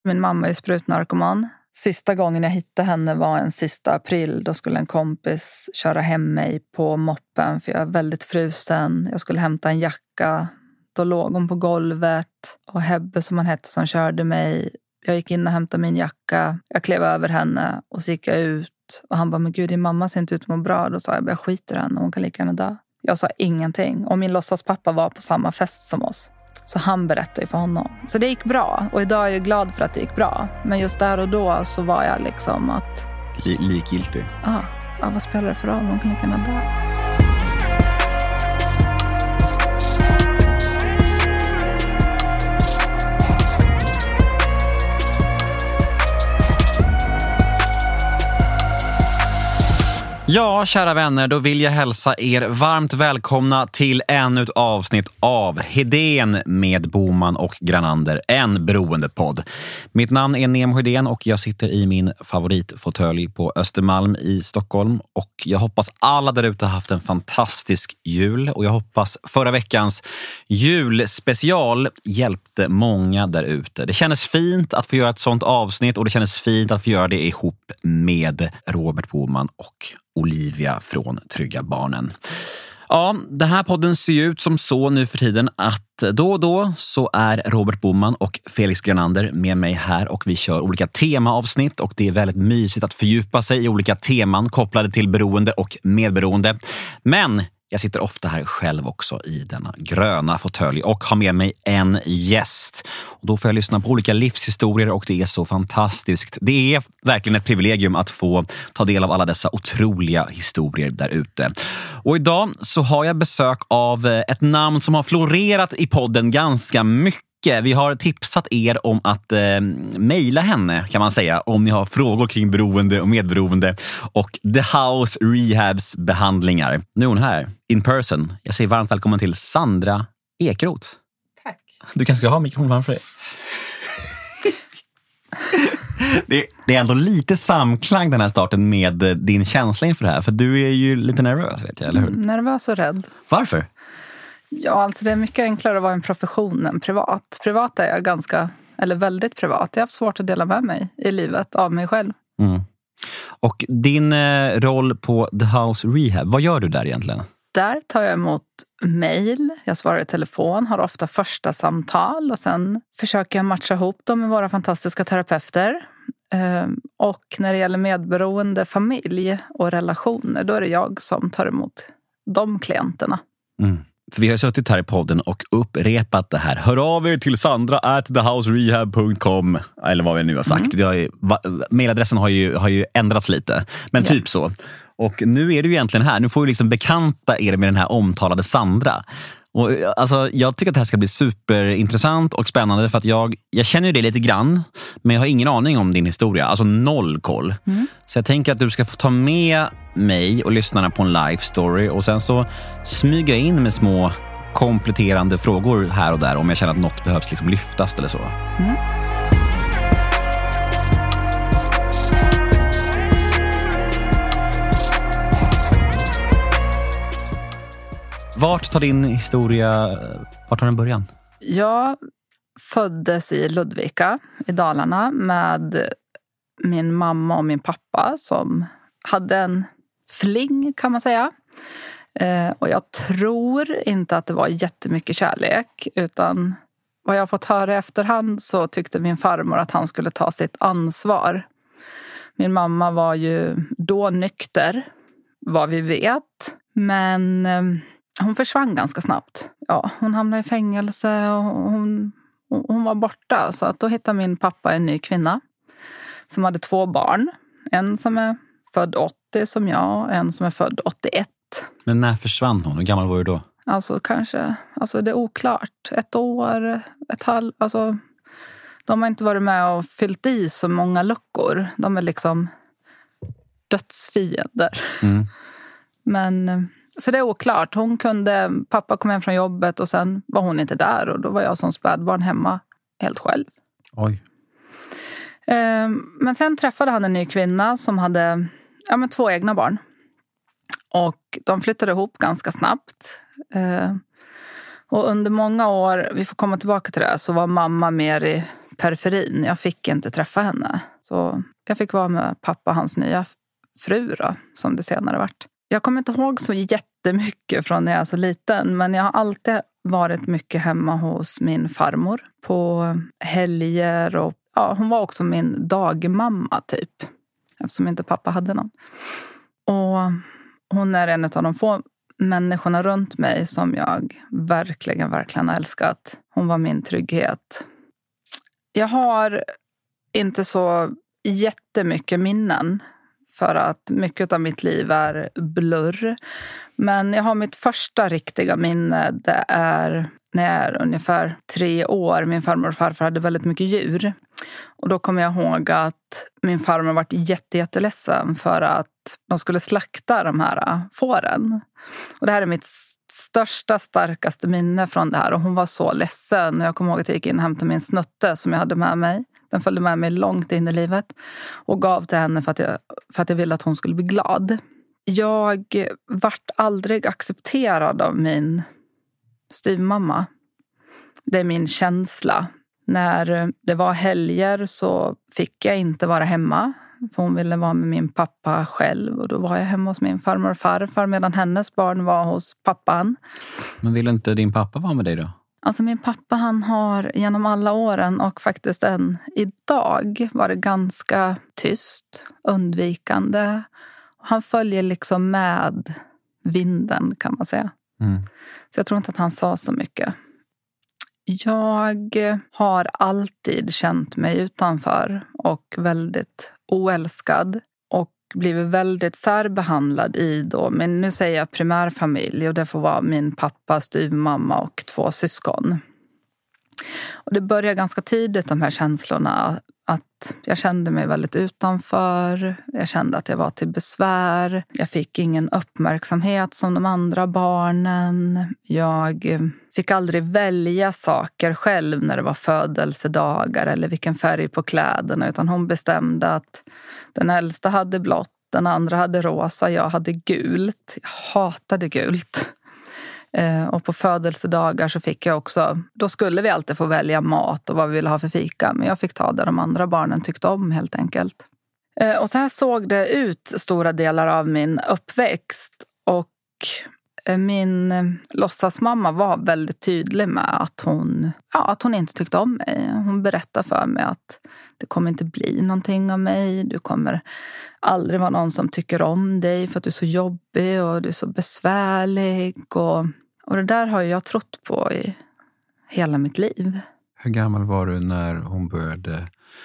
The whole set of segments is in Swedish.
Min mamma är sprutnarkoman. Sista gången jag hittade henne var en sista april. Då skulle en kompis köra hem mig på moppen för jag är väldigt frusen. Jag skulle hämta en jacka. Då låg hon på golvet och Hebbe som han hette som körde mig. Jag gick in och hämtade min jacka. Jag klev över henne och så gick jag ut. Och han bara, men gud, din mamma ser inte ut att må bra. Då sa jag skiter i henne, hon kan lika gärna dö. Jag sa ingenting. Och min låtsaspappa var på samma fest som oss. Så han berättade för honom. Så det gick bra. Och idag är jag glad för att det gick bra. Men just där och då så var jag liksom att... likgiltig. Ja, vad spelar det för roll? Hon kan lika gärna dö. Ja, kära vänner, då vill jag hälsa er varmt välkomna till ännu ett avsnitt av Hedén med Boman och Granander, en beroendepodd. Mitt namn är Nemo Hedén och jag sitter i min favoritfåtölj på Östermalm i Stockholm. Och jag hoppas alla där ute har haft en fantastisk jul. Och jag hoppas förra veckans julspecial hjälpte många där ute. Det kändes fint att få göra ett sånt avsnitt och det kändes fint att få göra det ihop med Robert Boman och Olivia från Trygga Barnen. Ja, den här podden ser ut som så nu för tiden att då och då så är Robert Boman och Felix Granander med mig här och vi kör olika temaavsnitt och det är väldigt mysigt att fördjupa sig i olika teman kopplade till beroende och medberoende. Men jag sitter ofta här själv också i denna gröna fåtölj och har med mig en gäst. Och då får jag lyssna på olika livshistorier och det är så fantastiskt. Det är verkligen ett privilegium att få ta del av alla dessa otroliga historier där ute. Och idag så har jag besök av ett namn som har florerat i podden ganska mycket. Vi har tipsat er om att mejla henne kan man säga om ni har frågor kring beroende och medberoende och The House Rehabs behandlingar. Nu är hon här, in person. Jag säger varmt välkommen till Sandra Ekeroth. Tack. Du kanske ska ha mikrofonen framför dig. Det är ändå lite samklang den här starten med din känsla inför det här. För du är ju lite nervös, vet jag, eller hur? Nervös och rädd. Varför? Ja, alltså det är mycket enklare att vara en profession än privat. Privat är jag väldigt privat. Jag har haft svårt att dela med mig i livet av mig själv. Mm. Och din roll på The House Rehab, vad gör du där egentligen? Där tar jag emot mejl, jag svarar i telefon, har ofta första samtal och sen försöker jag matcha ihop dem med våra fantastiska terapeuter. Och när det gäller medberoende familj och relationer, då är det jag som tar emot de klienterna. Mm. För vi har suttit här i podden och upprepat det här. Hör av er till sandra@thehouserehab.com eller vad vi nu har sagt. Mailadressen har ju ändrats lite. Men typ så. Och nu är du egentligen här. Nu får vi liksom bekanta er med den här omtalade Sandra. Och alltså, jag tycker att det här ska bli superintressant och spännande för att jag känner ju det lite grann men jag har ingen aning om din historia, alltså noll koll. Så jag tänker att du ska få ta med mig och lyssnarna på en live story och sen så smyga in med små kompletterande frågor här och där om jag känner att något behövs liksom lyftas eller så. Vart tar din historia, vart tar den början? Jag föddes i Ludvika i Dalarna med min mamma och min pappa som hade en fling kan man säga. Och jag tror inte att det var jättemycket kärlek utan vad jag har fått höra i efterhand så tyckte min farmor att han skulle ta sitt ansvar. Min mamma var ju då nykter, vad vi vet, men hon försvann ganska snabbt. Ja, hon hamnade i fängelse och hon var borta. Så att då hittade min pappa en ny kvinna som hade 2 barn. En som är född 80 som jag och en som är född 81. Men när försvann hon? Hur gammal var du då? Alltså det är oklart. 1 år, 1 halv. Alltså, de har inte varit med och fyllt i så många luckor. De är liksom dödsfiender. Men... Så det är oklart. Pappa kom hem från jobbet och sen var hon inte där. Och då var jag som spädbarn hemma helt själv. Oj. Men sen träffade han en ny kvinna som hade 2 egna barn. Och de flyttade ihop ganska snabbt. Och under många år, vi får komma tillbaka till det, så var mamma mer i periferin. Jag fick inte träffa henne. Så jag fick vara med pappa och hans nya fru då, som det senare vart. Jag kommer inte ihåg så jättemycket från när jag var så liten. Men jag har alltid varit mycket hemma hos min farmor. På helger och hon var också min dagmamma typ. Eftersom inte pappa hade någon. Och hon är en av de få människorna runt mig som jag verkligen har älskat. Hon var min trygghet. Jag har inte så jättemycket minnen. För att mycket av mitt liv är blurr. Men jag har mitt första riktiga minne. Det är när jag är ungefär 3 år. Min farmor och farfar hade väldigt mycket djur. Och då kommer jag ihåg att min farmor var jätteledsen för att de skulle slakta de här fåren. Och det här är mitt starkaste minne från det här. Och hon var så ledsen. Jag kommer ihåg att jag gick in och hämtade min snutte som jag hade med mig. Den följde med mig långt in i livet. Och gav till henne för att jag ville att hon skulle bli glad. Jag vart aldrig accepterad av min styvmamma. Det är min känsla. När det var helger så fick jag inte vara hemma. För hon ville vara med min pappa själv. Och då var jag hemma hos min farmor och farfar. Medan hennes barn var hos pappan. Men ville inte din pappa vara med dig då? Alltså min pappa, han har genom alla åren och faktiskt än idag varit ganska tyst, undvikande. Han följer liksom med vinden kan man säga. Mm. Så jag tror inte att han sa så mycket. Jag har alltid känt mig utanför och väldigt oälskad. Och blivit väldigt särbehandlad i då, men nu säger jag primärfamilj och det får vara min pappa, styvmamma och 2 syskon. Och det börjar ganska tidigt de här känslorna att jag kände mig väldigt utanför. Jag kände att jag var till besvär. Jag fick ingen uppmärksamhet som de andra barnen. Jag fick aldrig välja saker själv när det var födelsedagar eller vilken färg på kläderna. Utan hon bestämde att den äldsta hade blått, den andra hade rosa, jag hade gult. Jag hatade gult. Och på födelsedagar så fick jag också, då skulle vi alltid få välja mat och vad vi ville ha för fika. Men jag fick ta det de andra barnen tyckte om helt enkelt. Och så här såg det ut stora delar av min uppväxt. Och min låtsasmamma var väldigt tydlig med att hon inte tyckte om mig. Hon berättade för mig att det kommer inte bli någonting av mig. Du kommer aldrig vara någon som tycker om dig för att du är så jobbig och du är så besvärlig. Och det där har jag trott på i hela mitt liv. Hur gammal var du när hon började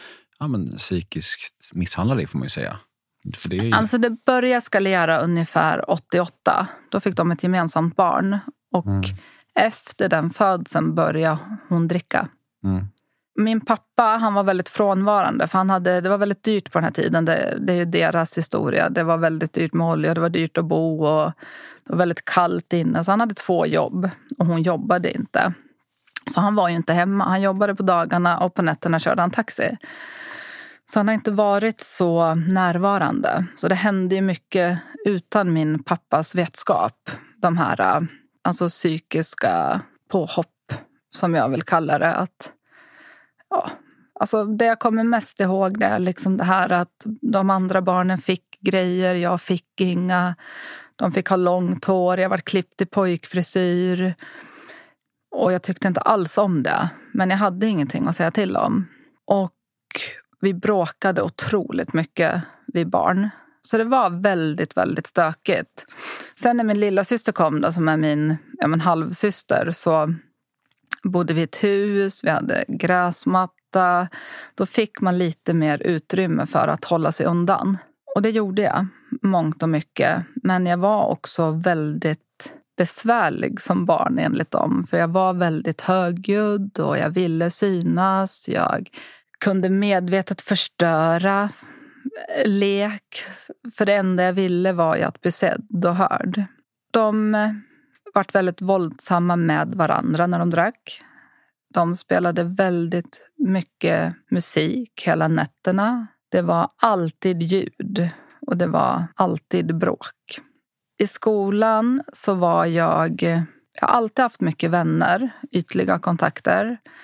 psykiskt misshandla dig får man ju säga? För det är ju... Alltså det började eskalera ungefär 88. Då fick de ett gemensamt barn. Och efter den födseln började hon dricka. Mm. Min pappa, han var väldigt frånvarande. För det var väldigt dyrt på den här tiden. Det är ju deras historia. Det var väldigt dyrt med olja. Det var dyrt att bo. Och det var väldigt kallt inne. Så han hade 2 jobb. Och hon jobbade inte. Så han var ju inte hemma. Han jobbade på dagarna och på nätterna körde han taxi. Så han har inte varit så närvarande. Så det hände ju mycket utan min pappas vetskap. De här psykiska påhopp som jag vill kalla det. Det jag kommer mest ihåg det är liksom det här att de andra barnen fick grejer. Jag fick inga. De fick ha långt hår. Jag var klippt i pojkfrisyr. Och jag tyckte inte alls om det. Men jag hade ingenting att säga till om. Och vi bråkade otroligt mycket, vi barn. Så det var väldigt, väldigt stökigt. Sen när min lilla syster kom då, som är min halvsyster, så bodde vi i ett hus. Vi hade gräsmatta. Då fick man lite mer utrymme för att hålla sig undan. Och det gjorde jag, mångt och mycket. Men jag var också väldigt besvärlig som barn enligt dem. För jag var väldigt högljudd och jag ville synas. Jag kunde medvetet förstöra lek. För det enda jag ville var ju att bli sedd och hörd. De vart väldigt våldsamma med varandra när de drack. De spelade väldigt mycket musik hela nätterna. Det var alltid ljud och det var alltid bråk. I skolan så var jag har alltid haft mycket vänner, ytliga kontakter.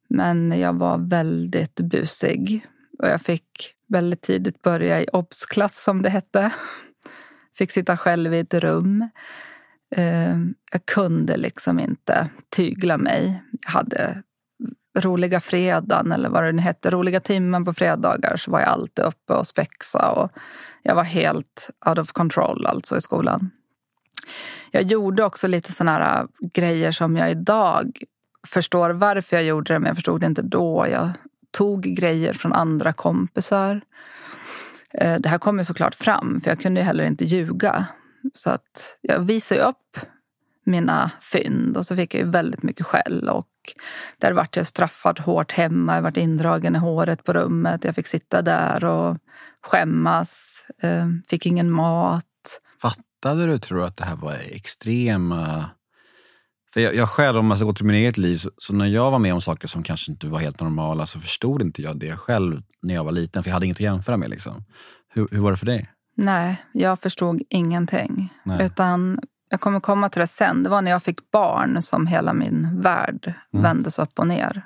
Men jag var väldigt busig. Och jag fick väldigt tidigt börja i obsklass som det hette. Fick sitta själv i ett rum. Jag kunde liksom inte tygla mig. Jag hade roliga fredagen eller vad det nu hette. Roliga timmen på fredagar så var jag alltid uppe och spexa. Och jag var helt out of control alltså i skolan. Jag gjorde också lite såna här grejer som jag idag förstår varför jag gjorde det. Men jag förstod det inte då. Jag tog grejer från andra kompisar. Det här kom ju såklart fram. För jag kunde ju heller inte ljuga. Så att jag visade upp mina fynd. Och så fick jag ju väldigt mycket skäll. Och där vart jag straffad hårt hemma. Jag vart indragen i håret på rummet. Jag fick sitta där och skämmas. Fick ingen mat. Fattade du, tror att det här var extrema... För jag själv, om man ska gå till min eget liv, så när jag var med om saker som kanske inte var helt normala så förstod inte jag det själv när jag var liten. För jag hade inget att jämföra med liksom. Hur var det för dig? Nej, jag förstod ingenting. Nej. Utan jag kommer komma till det sen. Det var när jag fick barn som hela min värld vändes upp och ner.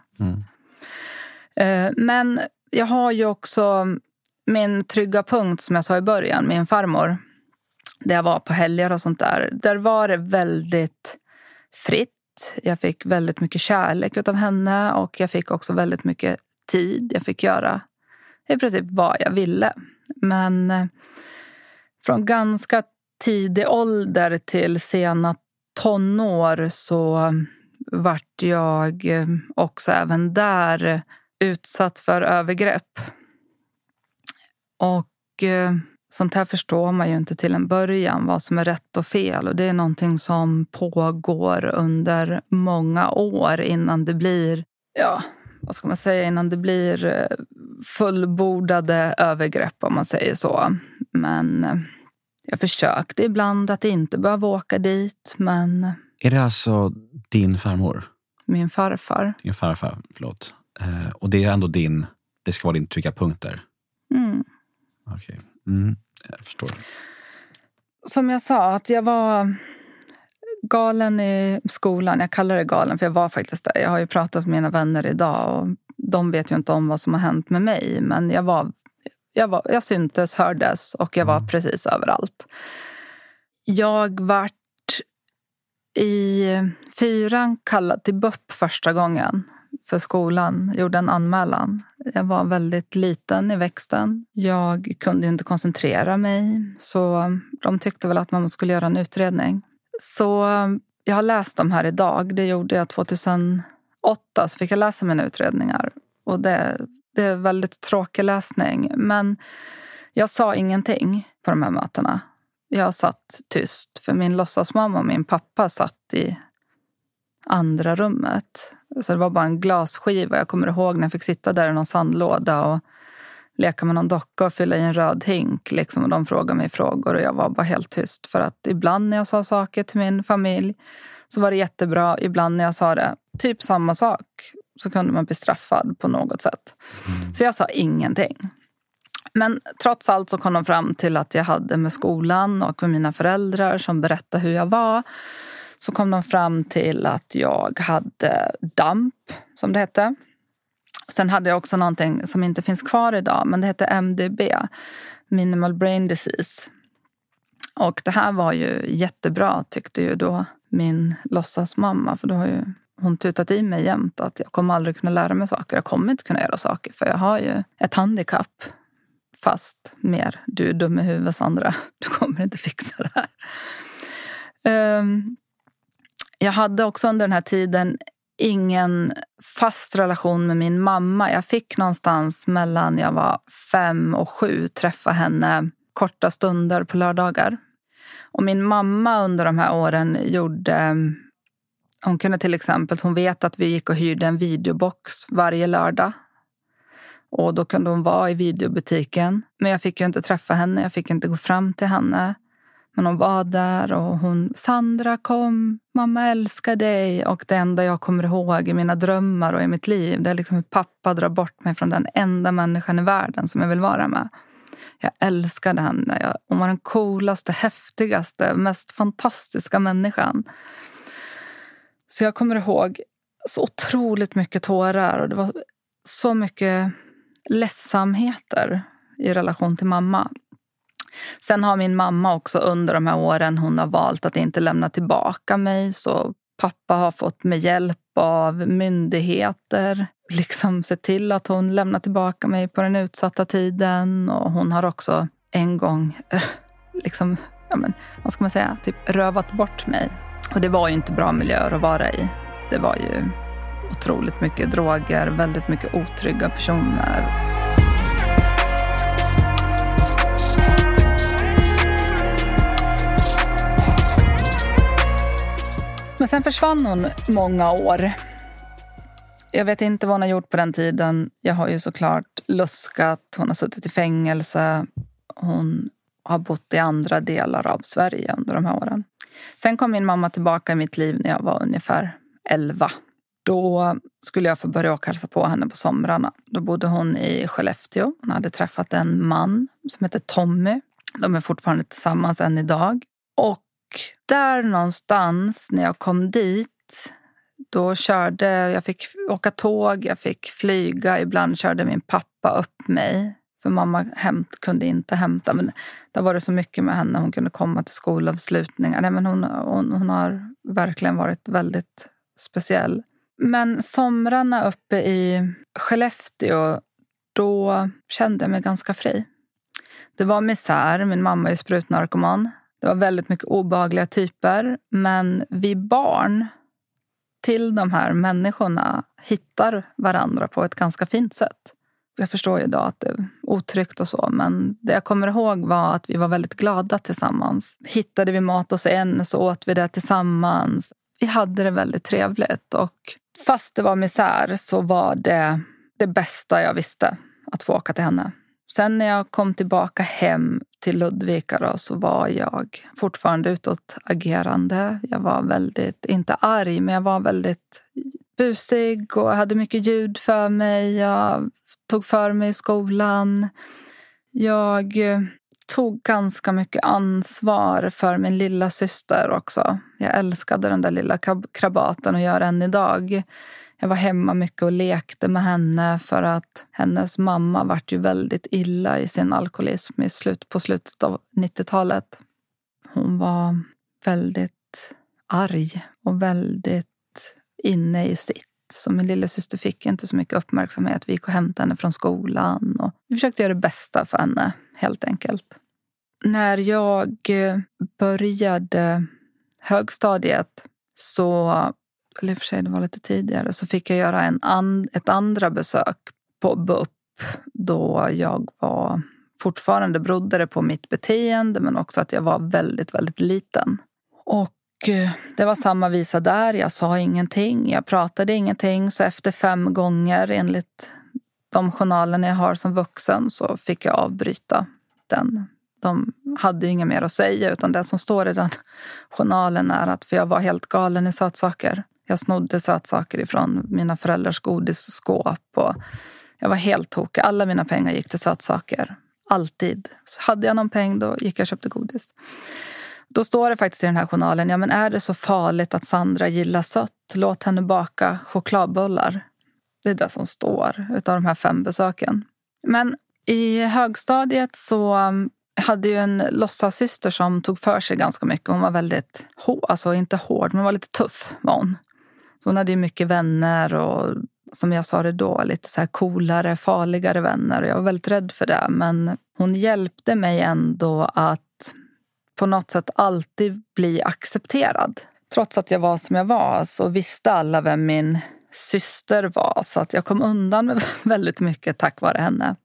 Men jag har ju också min trygga punkt som jag sa i början, min farmor. Där jag var på helger och sånt där. Där var det väldigt fritt. Jag fick väldigt mycket kärlek utav henne. Och jag fick också väldigt mycket tid. Jag fick göra i princip vad jag ville. Men från ganska tidig ålder till sena tonår så vart jag också även där utsatt för övergrepp. Och sånt här förstår man ju inte till en början, vad som är rätt och fel. Och det är någonting som pågår under många år innan det blir, vad ska man säga, innan det blir fullbordade övergrepp, om man säger så. Men jag försökte ibland att inte behöva åka dit, men... Är det alltså din farmor? Min farfar. Din farfar, förlåt. Och det är ändå det ska vara din trygga punkt där? Okej. Jag förstår. Som jag sa, att jag var galen i skolan. Jag kallar det galen för jag var faktiskt där. Jag har ju pratat med mina vänner idag och de vet ju inte om vad som har hänt med mig. Men jag syntes, hördes och jag var precis överallt. Jag vart i 4 kallad till BUP första gången för skolan. Gjorde en anmälan. Jag var väldigt liten i växten. Jag kunde inte koncentrera mig. Så de tyckte väl att man skulle göra en utredning. Så jag har läst dem här idag. Det gjorde jag 2008. Så fick jag läsa mina utredningar. Och det är väldigt tråkig läsning. Men jag sa ingenting på de här mötena. Jag satt tyst. För min låtsasmamma och min pappa satt i andra rummet. Så det var bara en glasskiva. Jag kommer ihåg när jag fick sitta där i någon sandlåda och leka med någon docka och fylla i en röd hink. Liksom, och de frågade mig frågor och jag var bara helt tyst. För att ibland när jag sa saker till min familj så var det jättebra. Ibland när jag sa det typ samma sak så kunde man bli straffad på något sätt. Så jag sa ingenting. Men trots allt så kom de fram till att jag hade med skolan och med mina föräldrar som berättade hur jag var. Så kom de fram till att jag hade DAMP, som det hette. Sen hade jag också någonting som inte finns kvar idag, men det hette MDB, Minimal Brain Disease. Och det här var ju jättebra, tyckte ju då min låtsasmamma. För då har ju hon tutat i mig jämt att jag kommer aldrig kunna lära mig saker. Jag kommer inte kunna göra saker, för jag har ju ett handikapp. Fast mer, du är dum i huvudet, Sandra. Du kommer inte fixa det här. Jag hade också under den här tiden ingen fast relation med min mamma. Jag fick någonstans mellan jag var 5 och 7 träffa henne korta stunder på lördagar. Och min mamma under de här åren hon kunde till exempel, hon vet att vi gick och hyrde en videobox varje lördag. Och då kunde hon vara i videobutiken. Men jag fick ju inte träffa henne, jag fick inte gå fram till henne. Men hon var där och Sandra kom, mamma älskar dig. Och det enda jag kommer ihåg i mina drömmar och i mitt liv, det är liksom hur pappa drar bort mig från den enda människan i världen som jag vill vara med. Jag älskade henne. Hon var den coolaste, häftigaste, mest fantastiska människan. Så jag kommer ihåg så otroligt mycket tårar och det var så mycket ledsamheter i relation till mamma. Sen har min mamma också under de här åren, hon har valt att inte lämna tillbaka mig, så pappa har fått med hjälp av myndigheter liksom se till att hon lämnar tillbaka mig på den utsatta tiden, och hon har också en gång liksom, vad ska man säga, typ rövat bort mig. Och det var ju inte bra miljöer att vara i. Det var ju otroligt mycket droger, väldigt mycket otrygga personer. Men sen försvann hon många år. Jag vet inte vad hon har gjort på den tiden. Jag har ju såklart luskat. Hon har suttit i fängelse. Hon har bott i andra delar av Sverige under de här åren. Sen kom min mamma tillbaka i mitt liv när jag var ungefär 11. Då skulle jag få börja åka hälsa på henne på somrarna. Då bodde hon i Skellefteå. Hon hade träffat en man som heter Tommy. De är fortfarande tillsammans än idag. Och där någonstans när jag kom dit, då jag fick åka tåg, jag fick flyga. Ibland körde min pappa upp mig. För mamma kunde inte hämta. Men där var det så mycket med henne. Hon kunde komma till skolavslutningar. Nej, men hon har verkligen varit väldigt speciell. Men somrarna uppe i Skellefteå, då kände jag mig ganska fri. Det var misär. Min mamma är sprutnarkoman. Det var väldigt mycket obehagliga typer. Men vi barn till de här människorna hittar varandra på ett ganska fint sätt. Jag förstår ju idag att det är otryggt och så. Men det jag kommer ihåg var att vi var väldigt glada tillsammans. Hittade vi mat hos en så åt vi det tillsammans. Vi hade det väldigt trevligt. Och fast det var misär så var det bästa jag visste att få åka till henne. Sen när jag kom tillbaka hem till Ludvika då, så var jag fortfarande utåtagerande. Jag var väldigt, inte arg, men jag var väldigt busig och hade mycket ljud för mig. Jag tog för mig i skolan. Jag tog ganska mycket ansvar för min lilla syster också. Jag älskade den där lilla krabaten och gör än idag. Jag var hemma mycket och lekte med henne för att hennes mamma vart ju väldigt illa i sin alkoholism på slutet av 90-talet. Hon var väldigt arg och väldigt inne i sitt. Så min lilla syster fick inte så mycket uppmärksamhet. Vi gick och hämtade henne från skolan och vi försökte göra det bästa för henne, helt enkelt. När jag började högstadiet eller i och för sig det var lite tidigare, så fick jag göra ett andra besök på BUP då jag fortfarande berodde på mitt beteende, men också att jag var väldigt, väldigt liten. Och det var samma visa där, jag sa ingenting, jag pratade ingenting, så efter 5 gånger enligt de journalerna jag har som vuxen så fick jag avbryta den. De hade ju inget mer att säga, utan det som står i den journalen är att för jag var helt galen i sötsaker. Jag snodde sötsaker ifrån mina föräldrars godisskåp och jag var helt tokig. Alla mina pengar gick till sötsaker. Alltid. Så hade jag någon peng då gick jag och köpte godis. Då står det faktiskt i den här journalen, ja men är det så farligt att Sandra gillar sött? Låt henne baka chokladbollar. Det är det som står utav de här 5 besöken. Men i högstadiet så hade ju en låtsassyster som tog för sig ganska mycket. Hon var väldigt alltså inte hård, men var lite tuff var hon. Så hon hade ju mycket vänner och som jag sa det då, lite så här coolare, farligare vänner. Och jag var väldigt rädd för det, men hon hjälpte mig ändå att på något sätt alltid bli accepterad. Trots att jag var som jag var så visste alla vem min syster var. Så att jag kom undan med väldigt mycket tack vare henne.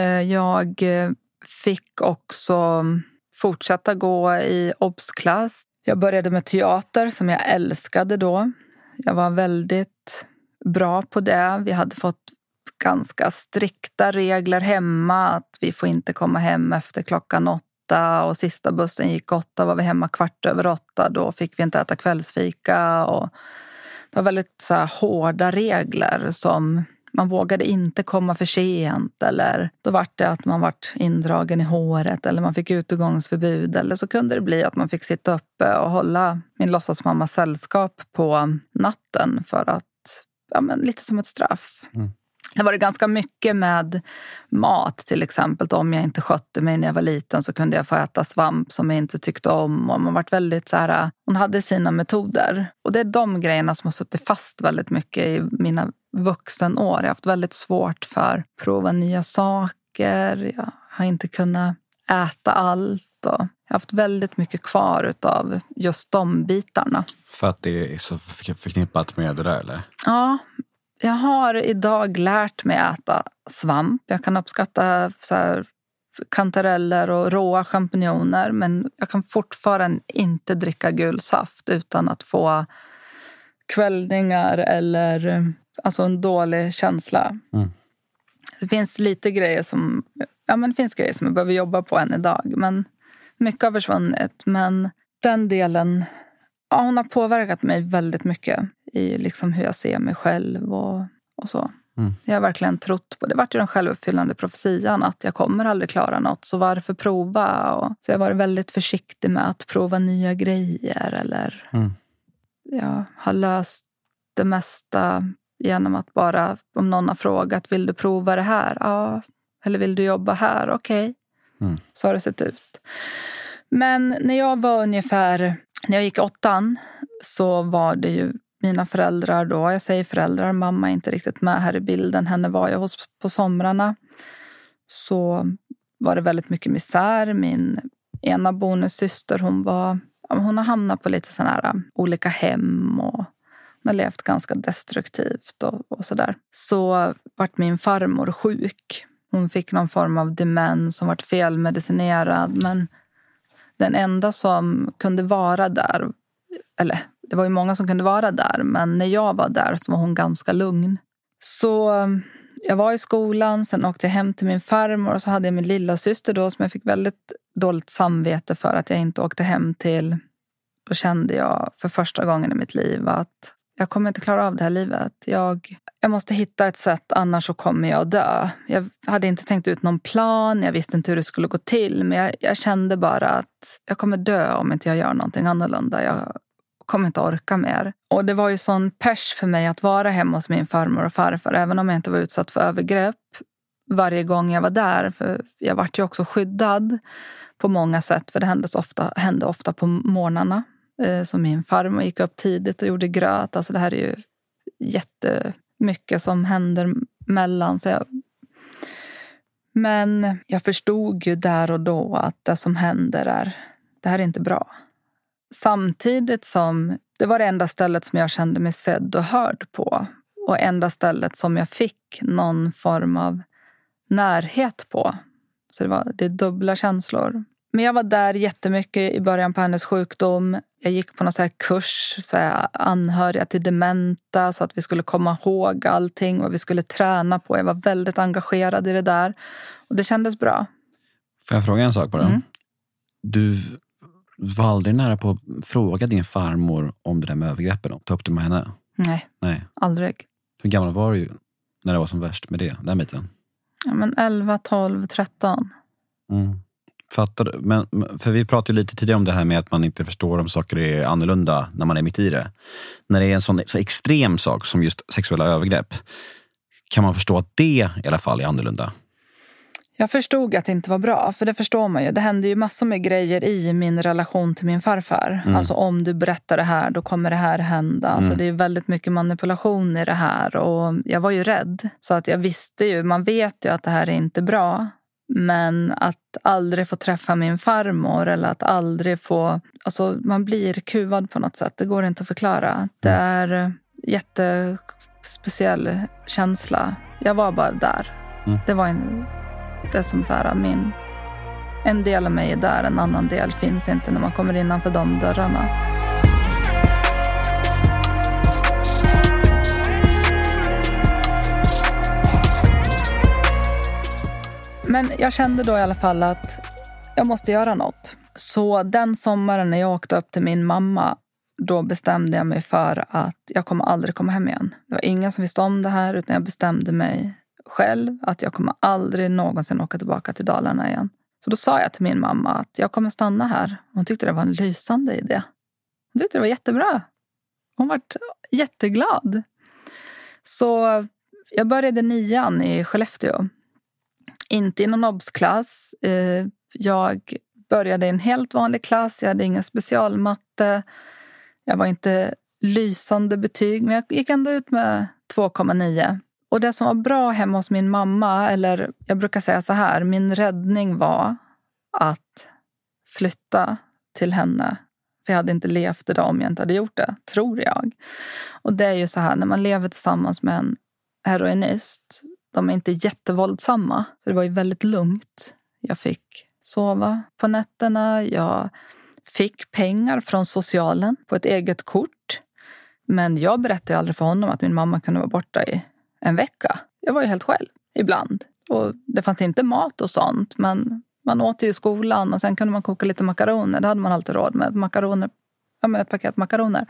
Jag fick också fortsätta gå i obsklass. Jag började med teater som jag älskade då. Jag var väldigt bra på det. Vi hade fått ganska strikta regler hemma. Att vi får inte komma hem efter 8:00 och sista bussen gick 8, var vi hemma 8:15. Då fick vi inte äta kvällsfika. Och det var väldigt så här hårda regler som man vågade inte komma för sent, eller då var det att man vart indragen i håret eller man fick utegångsförbud, eller så kunde det bli att man fick sitta uppe och hålla min låtsasmammas sällskap på natten för att lite som ett straff. Det var ganska mycket med mat till exempel. Om jag inte skötte mig när jag var liten så kunde jag få äta svamp som jag inte tyckte om. Och man var väldigt så här, hon hade sina metoder. Och det är de grejerna som har suttit fast väldigt mycket i mina vuxenår. Jag har haft väldigt svårt för att prova nya saker. Jag har inte kunnat äta allt. Och jag har haft väldigt mycket kvar utav just de bitarna. För att det är så förknippat med det där, eller? Ja, jag har idag lärt mig att äta svamp. Jag kan uppskatta så här kantareller och råa champinjoner. Men jag kan fortfarande inte dricka gul saft utan att få kvällningar eller alltså en dålig känsla. Det finns lite grejer som... det finns grejer som jag behöver jobba på än idag. Men mycket har försvunnit. Men den delen... hon har påverkat mig väldigt mycket i liksom hur jag ser mig själv och så. Jag har verkligen trott på det. Det var ju den självuppfyllande profetian att jag kommer aldrig klara något. Så varför prova? Så jag har varit väldigt försiktig med att prova nya grejer. Eller jag har löst det mesta genom att bara, om någon har frågat, vill du prova det här? Ja. Eller vill du jobba här? Okej. Så har det sett ut. Men när jag var när jag gick 8 så var det ju mina föräldrar då. Jag säger föräldrar, mamma är inte riktigt med här i bilden. Henne var jag hos på somrarna. Så var det väldigt mycket misär. Min ena bonussyster, hon har hamnat på lite sådana här olika hem och hon har levt ganska destruktivt och sådär. Så vart min farmor sjuk. Hon fick någon form av demens, hon vart felmedicinerad, men den enda som kunde vara där, eller det var ju många som kunde vara där, men när jag var där så var hon ganska lugn. Så jag var i skolan, sen åkte jag hem till min farmor och så hade jag min lilla syster då som jag fick väldigt dåligt samvete för att jag inte åkte hem till. Då kände jag för första gången i mitt liv att jag kommer inte klara av det här livet. Jag måste hitta ett sätt, annars så kommer jag dö. Jag hade inte tänkt ut någon plan, jag visste inte hur det skulle gå till. Men jag kände bara att jag kommer dö om inte jag gör någonting annorlunda. Jag kommer inte orka mer. Och det var ju sån pers för mig att vara hemma hos min farmor och farfar. Även om jag inte var utsatt för övergrepp varje gång jag var där. För jag var ju också skyddad på många sätt. För det hände ofta på morgnarna. Så min farmor gick upp tidigt och gjorde gröt. Alltså det här är ju jättemycket som händer mellan. Men jag förstod ju där och då att det som händer det här är inte bra. Samtidigt som det var det enda stället som jag kände mig sedd och hörd på. Och enda stället som jag fick någon form av närhet på. Så det är dubbla känslor. Men jag var där jättemycket i början på hennes sjukdom. Jag gick på någon så här kurs, så här anhöriga till dementa, så att vi skulle komma ihåg allting och vi skulle träna på. Jag var väldigt engagerad i det där och det kändes bra. Får jag fråga en sak bara? Du var aldrig nära på att fråga din farmor om det där med övergreppen? Ta upp det med henne? Nej, aldrig. Hur gammal var du när det var som värst med det, den biten? Ja, men 11, 12, 13. Fattar du? Men, för vi pratade ju lite tidigare om det här med att man inte förstår om saker är annorlunda när man är mitt i det. När det är en så extrem sak som just sexuella övergrepp, kan man förstå att det i alla fall är annorlunda? Jag förstod att det inte var bra, för det förstår man ju. Det hände ju massor med grejer i min relation till min farfar. Alltså om du berättar det här, då kommer det här hända. Alltså det är väldigt mycket manipulation i det här. Och jag var ju rädd. Så att jag visste ju, man vet ju att det här är inte bra. Men att aldrig få träffa min farmor eller att aldrig få... Alltså man blir kuvad på något sätt. Det går inte att förklara. Det är jättespeciell känsla. Jag var bara där. Det var det är som så här, en del av mig är där, en annan del finns inte när man kommer innanför de dörrarna. Men jag kände då i alla fall att jag måste göra något. Så den sommaren när jag åkte upp till min mamma, då bestämde jag mig för att jag kommer aldrig komma hem igen. Det var ingen som visste om det här, utan jag bestämde mig själv att jag kommer aldrig någonsin åka tillbaka till Dalarna igen. Så då sa jag till min mamma att jag kommer stanna här. Hon tyckte det var en lysande idé. Hon tyckte det var jättebra. Hon var jätteglad. Så jag började 9:an i Skellefteå. Inte i någon obsklass. Jag började i en helt vanlig klass. Jag hade ingen specialmatte. Jag var inte lysande betyg. Men jag gick ändå ut med 2,9. Och det som var bra hemma hos min mamma, eller jag brukar säga så här, min räddning var att flytta till henne. För jag hade inte levt idag om jag inte hade gjort det, tror jag. Och det är ju så här, när man lever tillsammans med en heroinist, de är inte jättevåldsamma. Så det var ju väldigt lugnt. Jag fick sova på nätterna. Jag fick pengar från socialen på ett eget kort. Men jag berättade aldrig för honom att min mamma kunde vara borta i en vecka. Jag var ju helt själv ibland. Och det fanns inte mat och sånt, men man åt ju i skolan och sen kunde man koka lite makaroner. Det hade man alltid råd med. Makaroner, ett paket makaroner.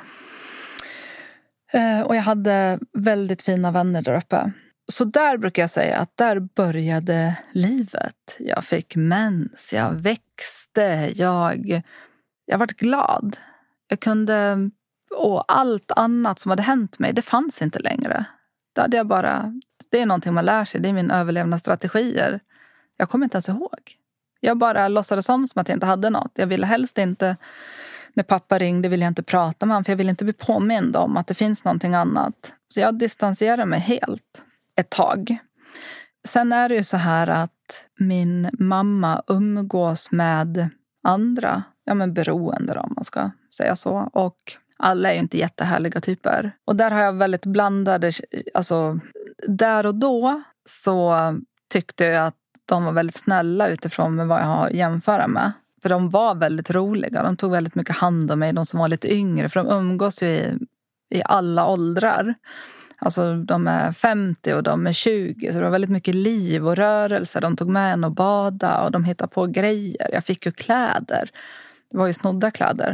Och jag hade väldigt fina vänner där uppe. Så där brukar jag säga att där började livet. Jag fick mens, jag växte, jag vart glad. Jag kunde, och allt annat som hade hänt mig, det fanns inte längre. Det hade jag bara, det är någonting man lär sig, det är min överlevnadsstrategier. Jag kommer inte ens ihåg. Jag bara låtsades som att jag inte hade något. Jag ville helst inte, när pappa ringde ville jag inte prata med honom, för jag ville inte bli påmind om att det finns någonting annat. Så jag distanserade mig helt ett tag. Sen är det ju så här att min mamma umgås med andra, beroende om man ska säga så. Och alla är ju inte jättehärliga typer. Och där har jag väldigt blandade, alltså där och då så tyckte jag att de var väldigt snälla utifrån vad jag har att jämföra med. För de var väldigt roliga. De tog väldigt mycket hand om mig, de som var lite yngre. För de umgås ju i alla åldrar. Alltså de är 50 och de är 20. Så det var väldigt mycket liv och rörelse. De tog med en och bada och de hittade på grejer. Jag fick ju kläder. Det var ju snodda kläder.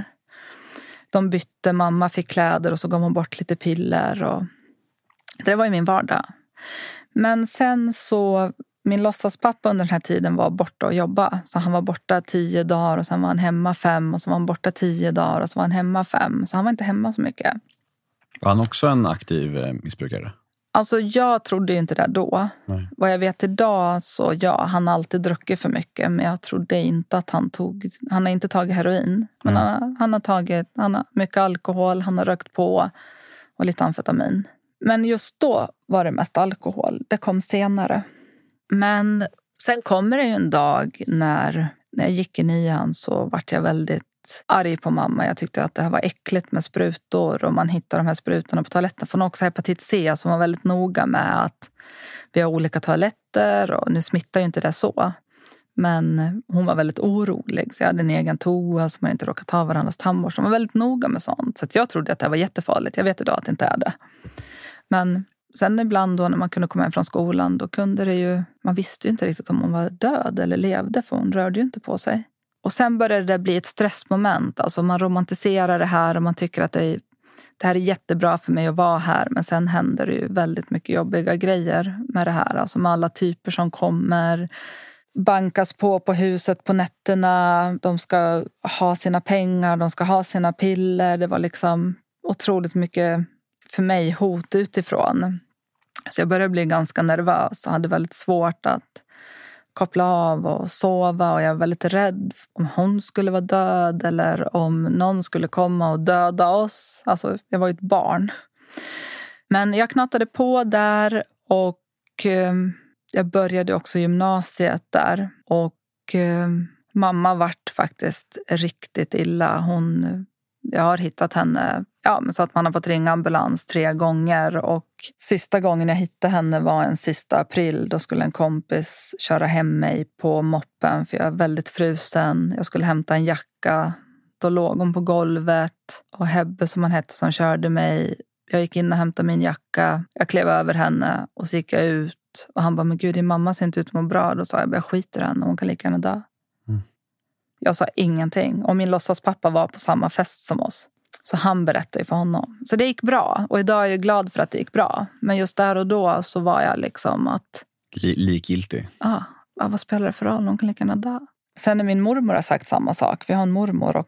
De bytte, mamma fick kläder och så gav hon bort lite piller. Och det var ju min vardag. Men sen så, min låtsaspappa under den här tiden var borta och jobba. Så han var borta 10 dagar och sen var han hemma 5. Och så var han borta 10 dagar och så var han hemma 5. Så han var inte hemma så mycket. Var han också en aktiv missbrukare? Alltså jag trodde ju inte det då. Nej. Vad jag vet idag så ja, han har alltid druckit för mycket. Men jag trodde inte att han har inte tagit heroin. Men han har mycket alkohol, han har rökt på och lite amfetamin. Men just då var det mest alkohol. Det kom senare. Men sen kommer det ju en dag när jag gick i 9:an så vart jag väldigt arg på mamma. Jag tyckte att det här var äckligt med sprutor och man hittar de här sprutorna på toaletten. För hon har också hepatit C som var väldigt noga med att vi har olika toaletter och nu smittar ju inte det så. Men hon var väldigt orolig så jag hade en egen toa så man inte råkade ta varandras tandborste. Hon var väldigt noga med sånt så att jag trodde att det var jättefarligt. Jag vet idag att det inte är det. Men sen ibland då när man kunde komma hem från skolan då kunde det ju, man visste ju inte riktigt om hon var död eller levde för hon rörde ju inte på sig. Och sen började det bli ett stressmoment. Alltså man romantiserar det här och man tycker att det här är jättebra för mig att vara här. Men sen händer det ju väldigt mycket jobbiga grejer med det här. Alltså med alla typer som kommer, bankas på huset på nätterna. De ska ha sina pengar, de ska ha sina piller. Det var liksom otroligt mycket för mig hot utifrån. Så jag började bli ganska nervös och hade väldigt svårt att koppla av och sova och jag var väldigt rädd om hon skulle vara död eller om någon skulle komma och döda oss. Alltså jag var ju ett barn. Men jag knattade på där och jag började också gymnasiet där och mamma vart faktiskt riktigt illa. Jag har hittat henne, så att man har fått ringa ambulans 3 gånger och sista gången jag hittade henne var en sista april. Då skulle en kompis köra hem mig på moppen för jag är väldigt frusen. Jag skulle hämta en jacka. Då låg hon på golvet och Hebbe som han hette som körde mig. Jag gick in och hämtade min jacka. Jag klev över henne och så gick jag ut och han bara, men gud din mamma ser inte ut att må bra. Då sa jag skiter i henne, hon kan lika gärna dö. Jag sa ingenting. Och min låtsaspappa var på samma fest som oss. Så han berättade för honom. Så det gick bra. Och idag är jag glad för att det gick bra. Men just där och då så var jag liksom att... Likgiltig. Ja, vad spelar det för roll? Hon kan lika gärna dö. Sen när min mormor har sagt samma sak. Vi har en mormor också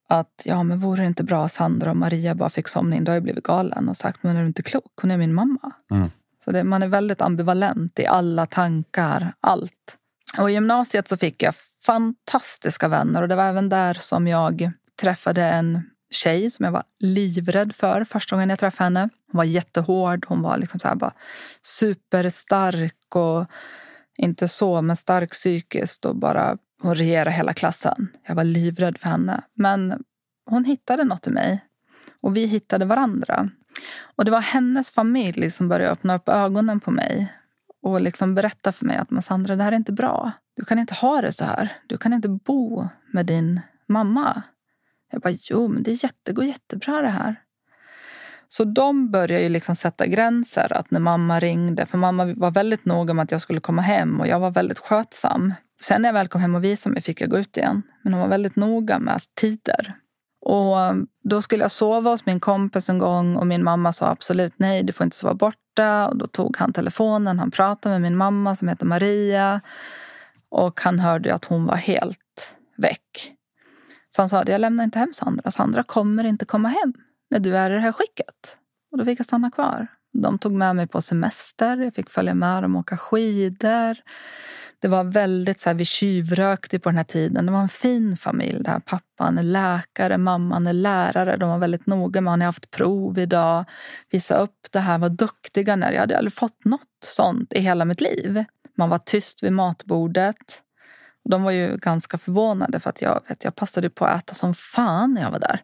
att men vore det inte bra Sandra och Maria bara fick somning, då har jag blivit galen och sagt, men är du inte klok? Hon är min mamma. Så man är väldigt ambivalent i alla tankar, allt. Och i gymnasiet så fick jag fantastiska vänner och det var även där som jag träffade en tjej som jag var livrädd för första gången jag träffade henne. Hon var jättehård, hon var liksom så här bara superstark och inte så, men stark psykiskt och bara hon regerade hela klassen. Jag var livrädd för henne. Men hon hittade något i mig. Och vi hittade varandra. Och det var hennes familj som började öppna upp ögonen på mig. Och liksom berätta för mig att men Sandra, det här är inte bra. Du kan inte ha det så här. Du kan inte bo med din mamma. Jag bara, men det går jättebra det här. Så de började ju liksom sätta gränser. Att när mamma ringde, för mamma var väldigt noga med att jag skulle komma hem. Och jag var väldigt skötsam. Sen när jag väl kom hem och visade mig fick jag gå ut igen. Men hon var väldigt noga med tider. Och då skulle jag sova hos min kompis en gång. Och min mamma sa absolut nej, du får inte sova borta. Och då tog han telefonen. Han pratade med min mamma som heter Maria. Och han hörde att hon var helt väck. Så han sa, jag lämnar inte hem Sandra. Sandra kommer inte komma hem när du är i det här skicket. Och då fick jag stanna kvar. De tog med mig på semester. Jag fick följa med dem och åka skidor. Det var väldigt så här, vi tjuvrökte på den här tiden. Det var en fin familj där. Pappan är läkare, mamman är lärare. De var väldigt noga med, han har haft prov idag. Visa upp det här, var duktiga när jag hade aldrig fått något sånt i hela mitt liv. Man var tyst vid matbordet. Och de var ju ganska förvånade för att jag passade på att äta som fan när jag var där.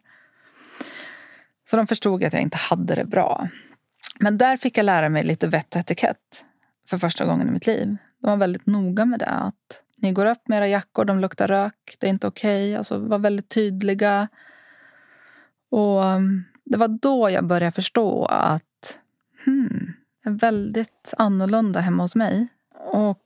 Så de förstod att jag inte hade det bra. Men där fick jag lära mig lite vett och etikett för första gången i mitt liv. De var väldigt noga med det. Att ni går upp med era jackor, de luktar rök. Det är inte okej. Alltså var väldigt tydliga. Och det var då jag började förstå att det är väldigt annorlunda hemma hos mig. Och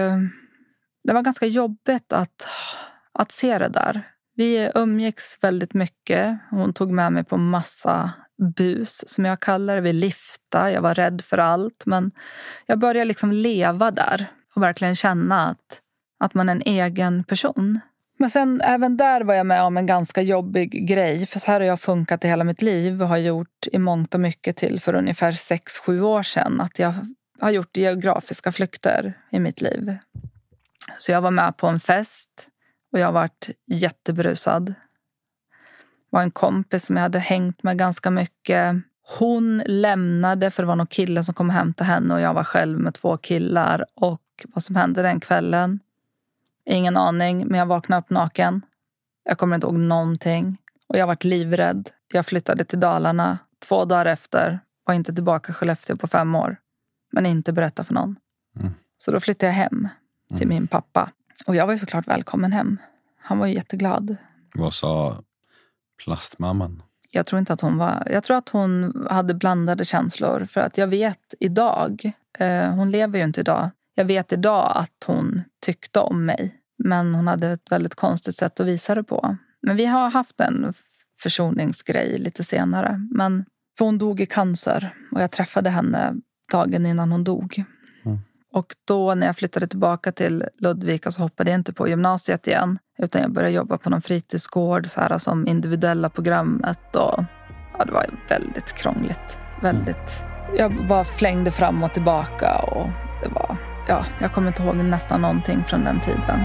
det var ganska jobbigt att se det där. Vi umgicks väldigt mycket. Hon tog med mig på massa bus som jag kallar det. Vi liftade. Jag var rädd för allt. Men jag började liksom leva där. Och verkligen känna att man är en egen person. Men sen även där var jag med om en ganska jobbig grej. För så här har jag funkat i hela mitt liv. Och har gjort i mångt och mycket till för ungefär 6-7 år sedan. Att jag har gjort geografiska flykter i mitt liv. Så jag var med på en fest. Och jag har varit jättebrusad. Det var en kompis som jag hade hängt med ganska mycket. Hon lämnade för det var någon kille som kom hem till henne. Och jag var själv med 2 killar. Och vad som hände den kvällen. Ingen aning. Men jag vaknade upp naken. Jag kommer inte ihåg någonting. Och jag varit livrädd. Jag flyttade till Dalarna. 2 dagar efter. Var inte tillbaka i Skellefteå på 5 år. Men inte berätta för någon. Så då flyttade jag hem till min pappa. Och jag var ju såklart välkommen hem. Han var ju jätteglad. Vad sa plastmamman? Jag tror inte att hon var... Jag tror att hon hade blandade känslor. För att jag vet idag... hon lever ju inte idag. Jag vet idag att hon tyckte om mig. Men hon hade ett väldigt konstigt sätt att visa det på. Men vi har haft en försoningsgrej lite senare. Men för hon dog i cancer. Och jag träffade henne dagen innan hon dog. Och då när jag flyttade tillbaka till Ludvika så hoppade jag inte på gymnasiet igen. Utan jag började jobba på någon fritidsgård så här, som individuella programmet. Och ja, det var väldigt krångligt. Väldigt. Jag bara flängde fram och tillbaka och det var... Ja, jag kommer inte ihåg nästan någonting från den tiden.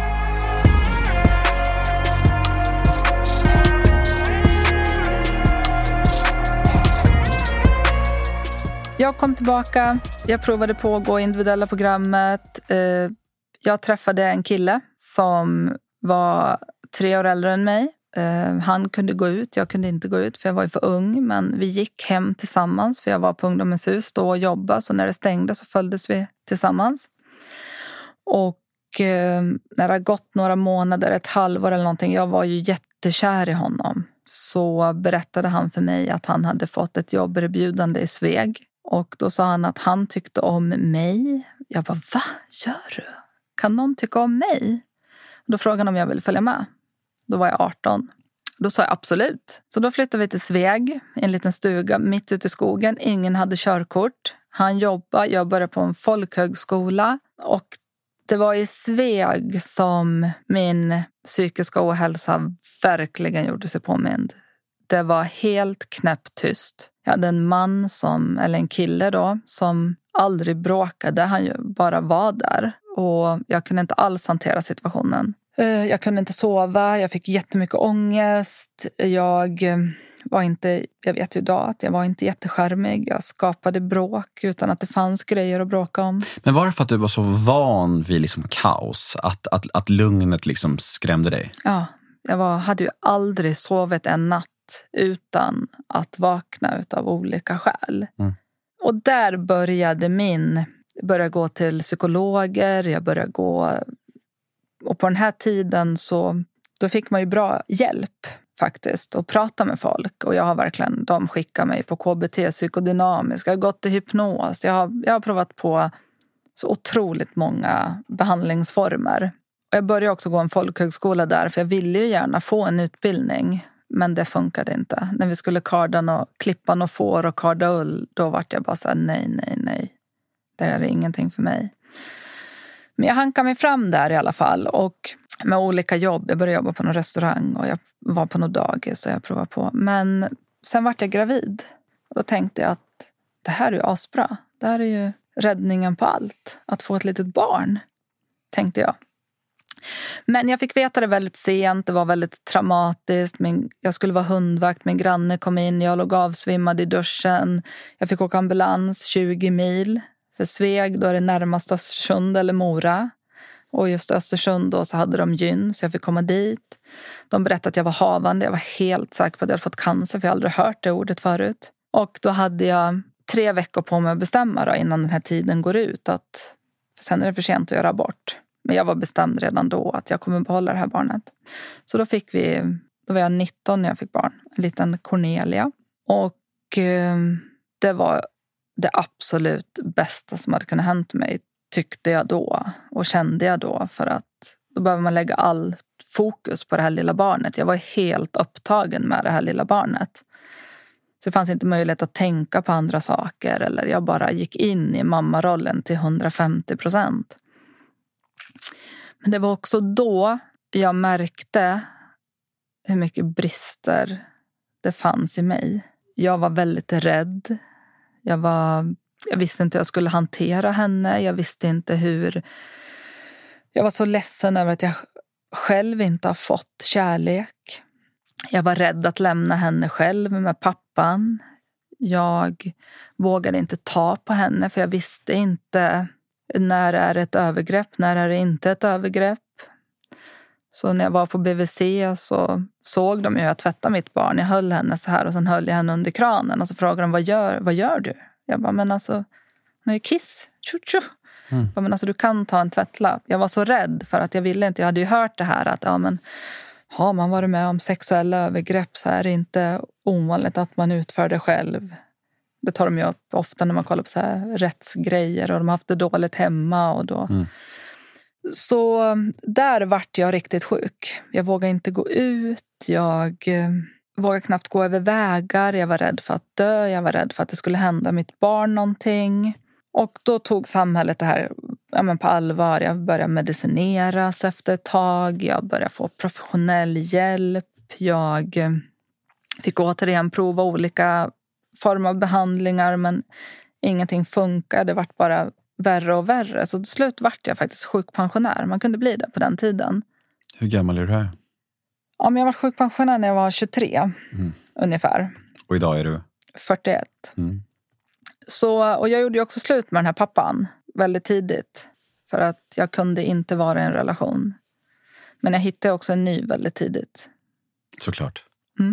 Jag kom tillbaka, jag provade på att gå individuella programmet. Jag träffade en kille som var 3 år äldre än mig. Han kunde gå ut, jag kunde inte gå ut för jag var ju för ung. Men vi gick hem tillsammans för jag var på Ungdomens hus då och jobbade. Så när det stängde så följdes vi tillsammans. Och när det har gått några månader, 1 halvår eller någonting. Jag var ju jättekär i honom. Så berättade han för mig att han hade fått ett jobberbjudande i Sveg. Och då sa han att han tyckte om mig. Jag bara, va? Gör du? Kan någon tycka om mig? Och då frågade han om jag ville följa med. Då var jag 18. Då sa jag absolut. Så då flyttade vi till Sveg. I en liten stuga mitt ute i skogen. Ingen hade körkort. Han jobbade. Jag började på en folkhögskola. Och Det var i Sveg som min psykiska ohälsa verkligen gjorde sig påmind. Det var helt knäpptyst. Jag hade en man eller en kille då, som aldrig bråkade. Han ju bara var där. Och jag kunde inte alls hantera situationen. Jag kunde inte sova. Jag fick jättemycket ångest. Jag vet ju idag att jag var inte jätteskärmig. Jag skapade bråk utan att det fanns grejer att bråka om. Men var det för att du var så van vid liksom kaos? Att lugnet liksom skrämde dig? Ja, hade ju aldrig sovit en natt utan att vakna utav olika skäl. Mm. Och där började gå till psykologer. Jag började gå... Och på den här tiden då fick man ju bra hjälp faktiskt att prata med folk. Och de skickar mig på KBT, psykodynamisk. Jag har gått till hypnos. Jag har provat på så otroligt många behandlingsformer. Och jag började också gå en folkhögskola där, för jag ville ju gärna få en utbildning. Men det funkade inte. När vi skulle klippa och får och karda ull, då var jag bara så här, nej. Det är ingenting för mig. Men jag hankade mig fram där i alla fall. Och med olika jobb. Jag började jobba på någon restaurang och jag var på något dagis så jag provade på. Men sen var jag gravid. Och då tänkte jag att det här är ju asbra. Det här är ju räddningen på allt. Att få ett litet barn, tänkte jag. Men jag fick veta det väldigt sent. Det var väldigt traumatiskt. Jag skulle vara hundvakt. Min granne kom in. Jag låg avsvimmad i duschen. Jag fick åka ambulans 20 mil. För Sveg, då är det närmast Östersund eller Mora. Och just Östersund då så hade de gyn, så jag fick komma dit. De berättade att jag var havande. Jag var helt säker på att jag hade fått cancer, för jag hade aldrig hört det ordet förut. Och då hade jag 3 veckor på mig att bestämma då, innan den här tiden går ut. För sen är det för sent att göra abort. Men jag var bestämd redan då att jag kommer behålla det här barnet. Så då var jag 19 när jag fick barn. En liten Cornelia. Och det var det absolut bästa som hade kunnat hänt mig, tyckte jag då och kände jag då, för att då behöver man lägga all fokus på det här lilla barnet. Jag var helt upptagen med det här lilla barnet. Så det fanns inte möjlighet att tänka på andra saker, eller jag bara gick in i mammarollen till 150%. Men det var också då jag märkte hur mycket brister det fanns i mig. Jag var väldigt rädd. Jag visste inte hur jag skulle hantera henne. Jag visste inte hur... Jag var så ledsen över att jag själv inte har fått kärlek. Jag var rädd att lämna henne själv med pappan. Jag vågade inte ta på henne, för jag visste inte när är ett övergrepp, när är det inte ett övergrepp. Så när jag var på BVC så såg de ju att jag tvättade mitt barn. Jag höll henne så här och sen höll jag henne under kranen. Och så frågade de, vad gör du? Jag bara, men alltså, hon är ju kiss. Tju. Men alltså, du kan ta en tvättlapp. Jag var så rädd för att jag ville inte. Jag hade ju hört det här att har man varit med om sexuella övergrepp så är det inte ovanligt att man utför det själv. Det tar de ju upp ofta när man kollar på så här rättsgrejer och de har haft det dåligt hemma och då... Så där vart jag riktigt sjuk. Jag vågade inte gå ut. Jag vågade knappt gå över vägar. Jag var rädd för att dö. Jag var rädd för att det skulle hända mitt barn någonting. Och då tog samhället det här på allvar. Jag började medicineras efter ett tag. Jag började få professionell hjälp. Jag fick återigen prova olika former av behandlingar. Men ingenting funkade. Det vart bara värre och värre. Så till slut vart jag faktiskt sjukpensionär. Man kunde bli det på den tiden. Hur gammal är du här? Ja, men jag var sjukpensionär när jag var 23 ungefär. Och idag är du? 41. Och jag gjorde ju också slut med den här pappan väldigt tidigt. För att jag kunde inte vara i en relation. Men jag hittade också en ny väldigt tidigt. Såklart.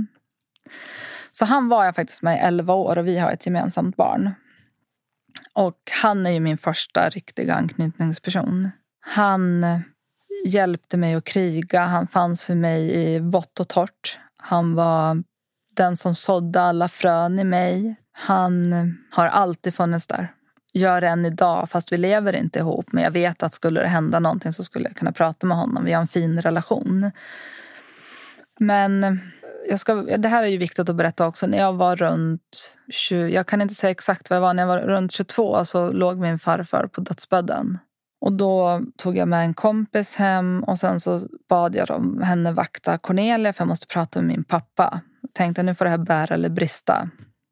Så han var jag faktiskt med i 11 år och vi har ett gemensamt barn. Och han är ju min första riktiga anknytningsperson. Han hjälpte mig att kriga. Han fanns för mig i vått och torrt. Han var den som sådde alla frön i mig. Han har alltid funnits där. Gör det än idag, fast vi lever inte ihop. Men jag vet att skulle det hända någonting så skulle jag kunna prata med honom. Vi har en fin relation. Men det här är ju viktigt att berätta också. När jag var runt 20, jag kan inte säga exakt vad jag var. När jag var runt 22 så låg min farfar på dödsbädden. Och då tog jag med en kompis hem och sen så bad jag henne vakta Cornelia för jag måste prata med min pappa. Jag tänkte nu får det här bära eller brista.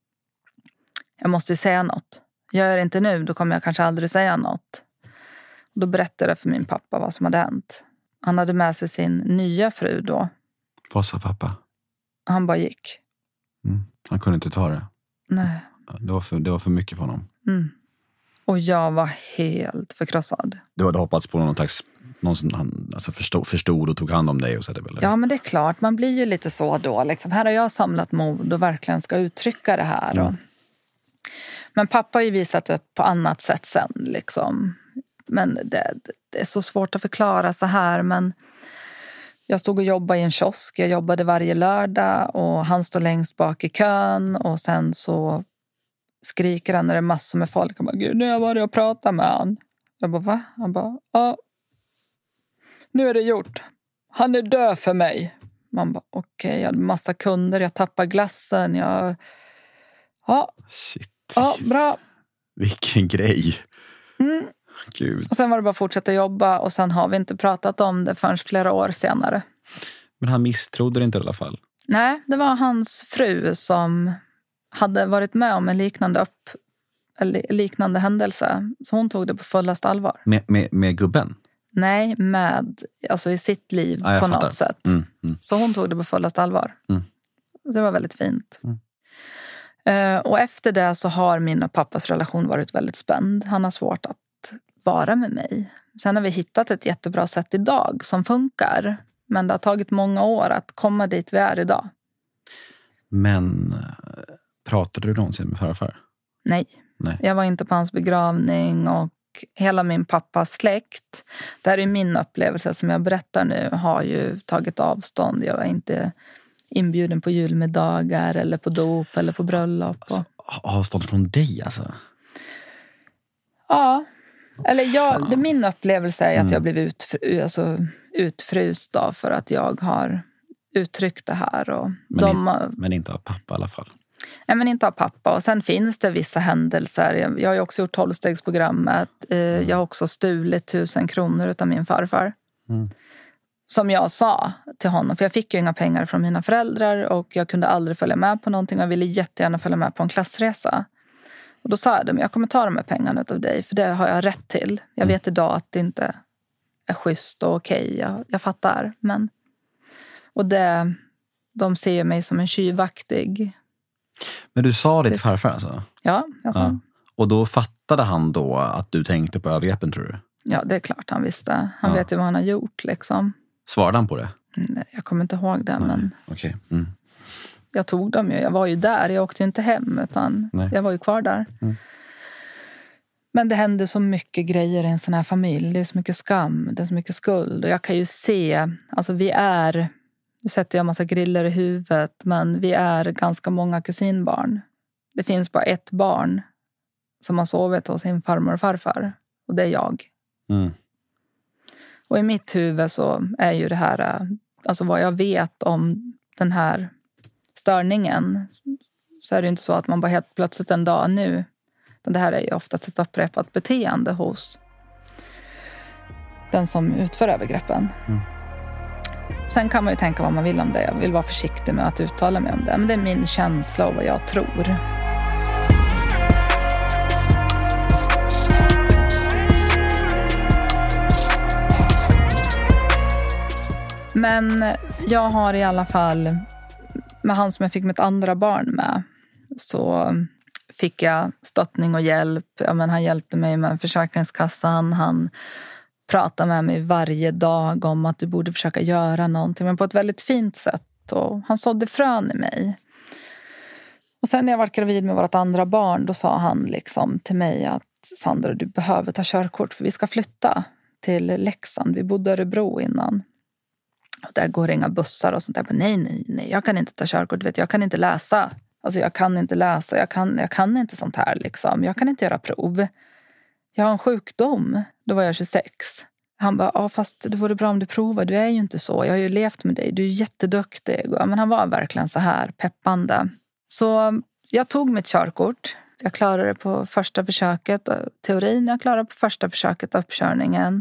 Jag måste ju säga något. Gör jag det inte nu, då kommer jag kanske aldrig säga något. Och då berättade jag för min pappa vad som hade hänt. Han hade med sig sin nya fru då. Vad sa pappa? Han bara gick. Han kunde inte ta det. Nej. Det var för mycket för honom. Och jag var helt förkrossad. Du hade hoppats på någon som han alltså förstod och tog hand om dig och så det väl. Ja, men det är klart. Man blir ju lite så då. Liksom. Här har jag samlat mod och verkligen ska uttrycka det här. Men pappa har ju visat det på annat sätt sen. Liksom. Men det är så svårt att förklara så här. Men jag stod och jobbade i en kiosk. Jag jobbade varje lördag och han står längst bak i kön. Och sen så skriker han när det är massor med folk. Han bara, gud, nu har jag varit och pratat med han. Jag bara, va? Han bara, ja. Nu är det gjort. Han är död för mig. Man bara, okej, jag hade massa kunder. Jag tappade glassen. Ja. Shit. Ja, bra. Vilken grej. Gud. Och sen var det bara att fortsätta jobba. Och sen har vi inte pratat om det förrän flera år senare. Men han misstrodde det inte i alla fall? Nej, det var hans fru som hade varit med om en liknande händelse. Så hon tog det på fullast allvar. Med gubben? Nej, alltså i sitt liv på fattar. något sätt. Så hon tog det på fullast allvar. Det var väldigt fint. Och efter det så har min och pappas relation varit väldigt spänd. Han har svårt att vara med mig. Sen har vi hittat ett jättebra sätt idag som funkar. Men det har tagit många år att komma dit vi är idag. Men pratade du någonsin med farfar? Nej. Jag var inte på hans begravning och hela min pappas släkt. Det här är min upplevelse som jag berättar nu har ju tagit avstånd. Jag var inte inbjuden på julmiddagar eller på dop eller på bröllop. Alltså, avstånd från dig alltså? Ja. Eller min upplevelse är att jag blev utfryst då för att jag har uttryckt det här. Och men inte av pappa i alla fall? Nej, men inte av pappa. Och sen finns det vissa händelser. Jag har ju också gjort 12-stegsprogrammet. Jag har också stulit 1000 kronor utav min farfar. Som jag sa till honom. För jag fick ju inga pengar från mina föräldrar. Och jag kunde aldrig följa med på någonting. Jag ville jättegärna följa med på en klassresa. Och då sa jag det, jag kommer ta de här pengarna utav dig. För det har jag rätt till. Jag vet idag att det inte är schysst och okej. Jag fattar. Men, och de ser mig som en tjuvaktig. Men du sa det till farfar alltså? Ja, jag sa det. Och då fattade han då att du tänkte på övergreppen, tror du? Ja, det är klart han visste. Han vet ju vad han har gjort liksom. Svarade han på det? Nej, jag kommer inte ihåg det. Men okej. Jag tog dem ju. Jag var ju där. Jag åkte ju inte hem utan jag var ju kvar där. Men det hände så mycket grejer i en sån här familj. Det är så mycket skam. Det är så mycket skuld. Och jag kan ju se, alltså nu sätter jag en massa griller i huvudet. Men vi är ganska många kusinbarn. Det finns bara ett barn som har sovit hos sin farmor och farfar. Och det är jag. Och i mitt huvud så är ju det här, alltså vad jag vet om den här störningen. Så är det inte så att man bara helt plötsligt en dag nu. Det här är ju ofta ett upprepat beteende hos den som utför övergreppen. Sen kan man ju tänka vad man vill om det. Jag vill vara försiktig med att uttala mig om det. Men det är min känsla och vad jag tror. Men jag har i alla fall, med han som jag fick mitt andra barn med, så fick jag stöttning och hjälp. Ja, men han hjälpte mig med Försäkringskassan. Han pratade med mig varje dag om att du borde försöka göra någonting. Men på ett väldigt fint sätt. Och han sådde frön i mig. Och sen när jag var gravid med vårt andra barn, då sa han liksom till mig att Sandra, du behöver ta körkort för vi ska flytta till Leksand. Vi bodde i Örebro innan. Och där går inga bussar och sånt där. Men nej, jag kan inte ta körkort. Vet, jag kan inte läsa. Alltså jag kan inte läsa. Jag kan inte sånt här liksom. Jag kan inte göra prov. Jag har en sjukdom. Då var jag 26. Han bara, ja fast det vore bra om du provar. Du är ju inte så. Jag har ju levt med dig. Du är jätteduktig. Men han var verkligen så här peppande. Så jag tog mitt körkort. Jag klarade det på första försöket, teorin. Jag klarade på första försöket, uppkörningen.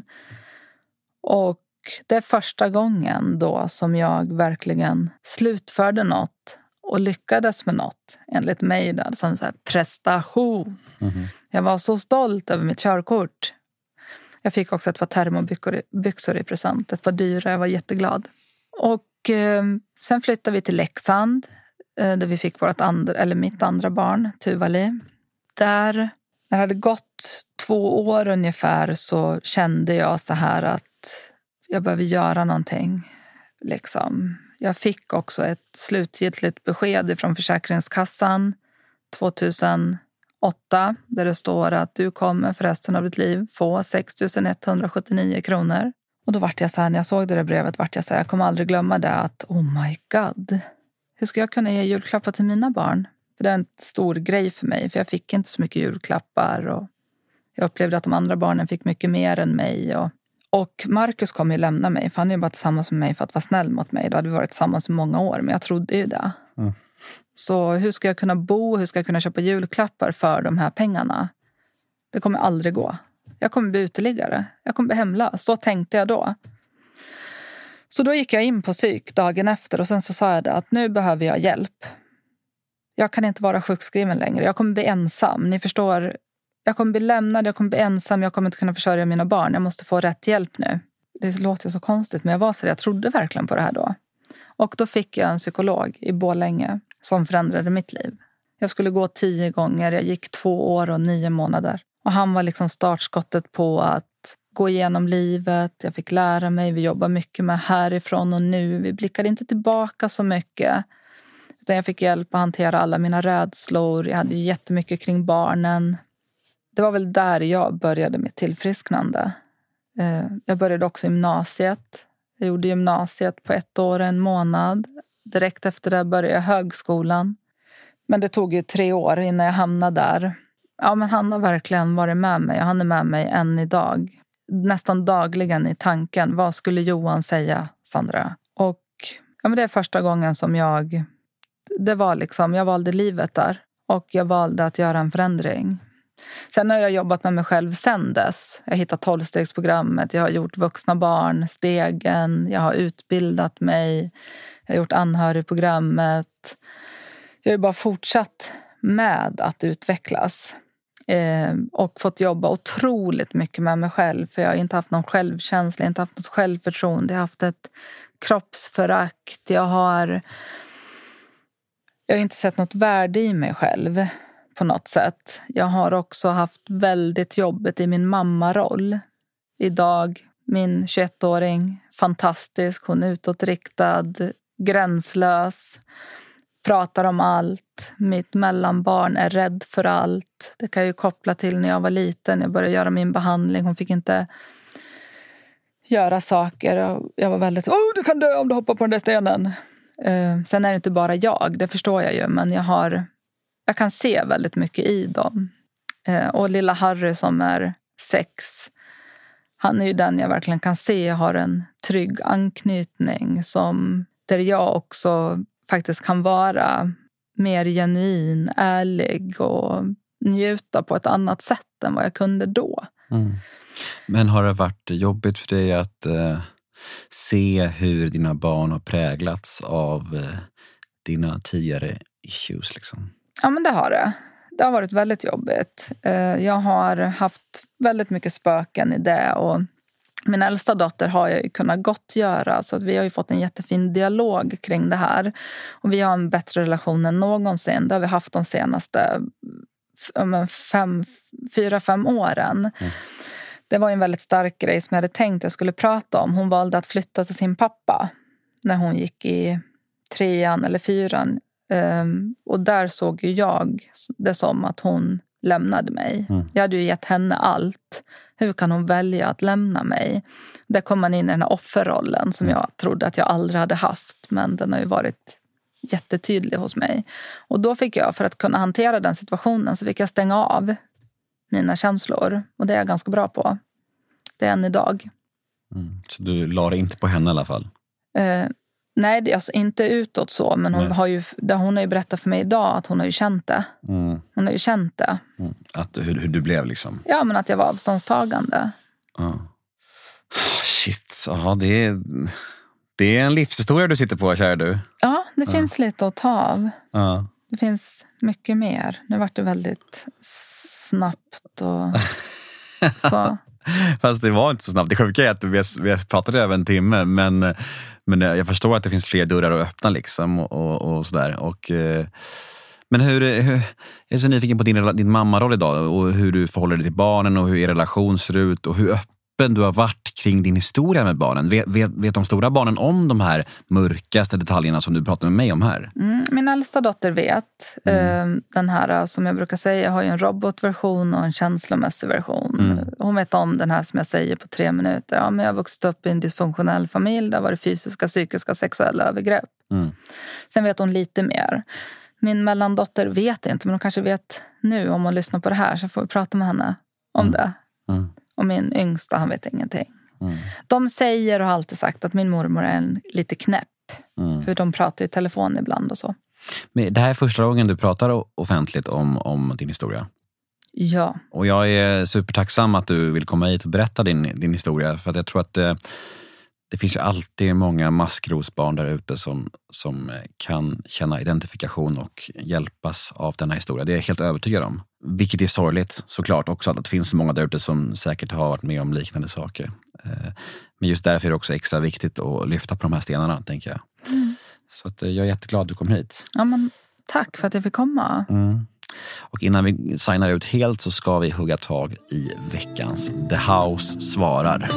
Och det är första gången då som jag verkligen slutförde något och lyckades med något, enligt mig då, som så här prestation. Jag var så stolt över mitt körkort. Jag fick också ett par termobyxor i present, ett par dyra, jag var jätteglad. Och sen flyttade vi till Leksand, där vi fick mitt andra barn, Tuvali. Där, när det hade gått 2 år ungefär, så kände jag så här att jag behöver göra någonting. Liksom. Jag fick också ett slutgiltigt besked från Försäkringskassan 2008, där det står att du kommer för resten av ditt liv få 6 179 kronor. Och då vart jag så här, när jag såg det där brevet, vart jag så här, jag kommer aldrig glömma det, att oh my god, hur ska jag kunna ge julklappar till mina barn? För det är en stor grej för mig, för jag fick inte så mycket julklappar och jag upplevde att de andra barnen fick mycket mer än mig. Och Marcus kommer ju lämna mig, för han är ju bara tillsammans med mig för att vara snäll mot mig. Då hade vi varit tillsammans i många år, men jag trodde ju det. Så hur ska jag kunna bo, hur ska jag kunna köpa julklappar för de här pengarna? Det kommer aldrig gå. Jag kommer bli uteliggare, jag kommer bli hemlös, så tänkte jag då. Så då gick jag in på psyk dagen efter och sen så sa jag det, att nu behöver jag hjälp. Jag kan inte vara sjukskriven längre, jag kommer bli ensam, ni förstår. Jag kommer bli lämnad, jag kommer bli ensam, jag kommer inte kunna försörja mina barn. Jag måste få rätt hjälp nu. Det låter så konstigt, men jag trodde verkligen på det här då. Och då fick jag en psykolog i Borlänge som förändrade mitt liv. Jag skulle gå 10 gånger, jag gick 2 år och 9 månader. Och han var liksom startskottet på att gå igenom livet. Jag fick lära mig, vi jobbar mycket med härifrån och nu. Vi blickade inte tillbaka så mycket. Utan jag fick hjälp att hantera alla mina rädslor. Jag hade jättemycket kring barnen. Det var väl där jag började mitt tillfrisknande. Jag började också gymnasiet. Jag gjorde gymnasiet på 1 år och 1 månad. Direkt efter det började jag högskolan. Men det tog ju 3 år innan jag hamnade där. Ja, men han har verkligen varit med mig. Han är med mig än idag. Nästan dagligen i tanken. Vad skulle Johan säga, Sandra? Och ja, men det är första gången som jag valde livet där. Och jag valde att göra en förändring. Sen har jag jobbat med mig själv sen dess. Jag har hittat 12-stegsprogrammet. Jag har gjort vuxna barn, stegen. Jag har utbildat mig. Jag har gjort anhörigprogrammet. Jag har bara fortsatt med att utvecklas. Och fått jobba otroligt mycket med mig själv. För jag har inte haft någon självkänsla. Jag har inte haft något självförtroende. Jag har haft ett kroppsförakt. Jag har inte sett något värde i mig själv på något sätt. Jag har också haft väldigt jobbigt i min mammaroll. Idag, min 21-åring, fantastisk. Hon är utåtriktad, gränslös, pratar om allt. Mitt mellanbarn är rädd för allt. Det kan jag ju koppla till när jag var liten. Jag började göra min behandling. Hon fick inte göra saker. Jag var väldigt du kan dö om du hoppar på den där stenen. Sen är det inte bara jag, det förstår jag ju. Men jag kan se väldigt mycket i dem. Och lilla Harry som är 6. Han är ju den jag verkligen kan se har en trygg anknytning. Där jag också faktiskt kan vara mer genuin, ärlig och njuta på ett annat sätt än vad jag kunde då. Men har det varit jobbigt för dig att se hur dina barn har präglats av dina tidigare issues liksom? Ja, men det har det. Det har varit väldigt jobbigt. Jag har haft väldigt mycket spöken i det. Och min äldsta dotter har jag ju kunnat gottgöra. Så att vi har ju fått en jättefin dialog kring det här. Och vi har en bättre relation än någonsin. Det har vi haft de senaste 4-5 åren. Det var en väldigt stark grej som jag hade tänkt jag skulle prata om. Hon valde att flytta till sin pappa när hon gick i 3:an eller 4:an. Och där såg ju jag det som att hon lämnade mig. Jag hade ju gett henne allt. Hur kan hon välja att lämna mig? Där kom man in i den här offerrollen som jag trodde att jag aldrig hade haft. Men den har ju varit jättetydlig hos mig. Och då fick jag, för att kunna hantera den situationen, så fick jag stänga av mina känslor. Och det är jag ganska bra på. Det är än idag. Så du la det inte på henne i alla fall? Nej, det är alltså inte utåt så. Men hon har ju berättat för mig idag att hon har ju känt det. Hon har ju känt det. Att hur du blev liksom? Ja, men att jag var avståndstagande. Shit, ja, det är en livshistoria du sitter på, kära du. Ja, det finns lite att ta av. Ja. Det finns mycket mer. Nu vart det väldigt snabbt och så. Fast det var inte så snabbt. Det sjuka är att vi pratade över en timme, men jag förstår att det finns fler dörrar att öppna liksom och sådär. Men hur jag är så nyfiken på din mammaroll idag och hur du förhåller dig till barnen och hur er relation ser ut och hur öppen du har varit kring din historia med barnen. Vet de stora barnen om de här mörkaste detaljerna som du pratar med mig om här? Min äldsta dotter vet. Den här, som jag brukar säga, har ju en robotversion och en känslomässig version. Hon vet om den här som jag säger på 3 minuter. Ja, men jag har vuxit upp i en dysfunktionell familj. Där var det fysiska, psykiska och sexuella övergrepp. Sen vet hon lite mer. Min mellandotter vet inte, men hon kanske vet nu om hon lyssnar på det här. Så får vi prata med henne om det. Och min yngsta, han vet ingenting. De säger och har alltid sagt att min mormor är lite knäpp. För de pratar i telefon ibland och så. Men det här är första gången du pratar offentligt om din historia. Ja. Och jag är supertacksam att du vill komma hit och berätta din historia. För att jag tror att det finns ju alltid många maskrosbarn där ute som kan känna identifikation och hjälpas av den här historien. Det är jag helt övertygad om. Vilket är sorgligt såklart också, att det finns många där ute som säkert har varit med om liknande saker. Men just därför är det också extra viktigt att lyfta på de här stenarna, tänker jag. Så att jag är jätteglad att du kom hit. Ja, men tack för att jag fick komma. Och innan vi signar ut helt så ska vi hugga tag i veckans The House svarar.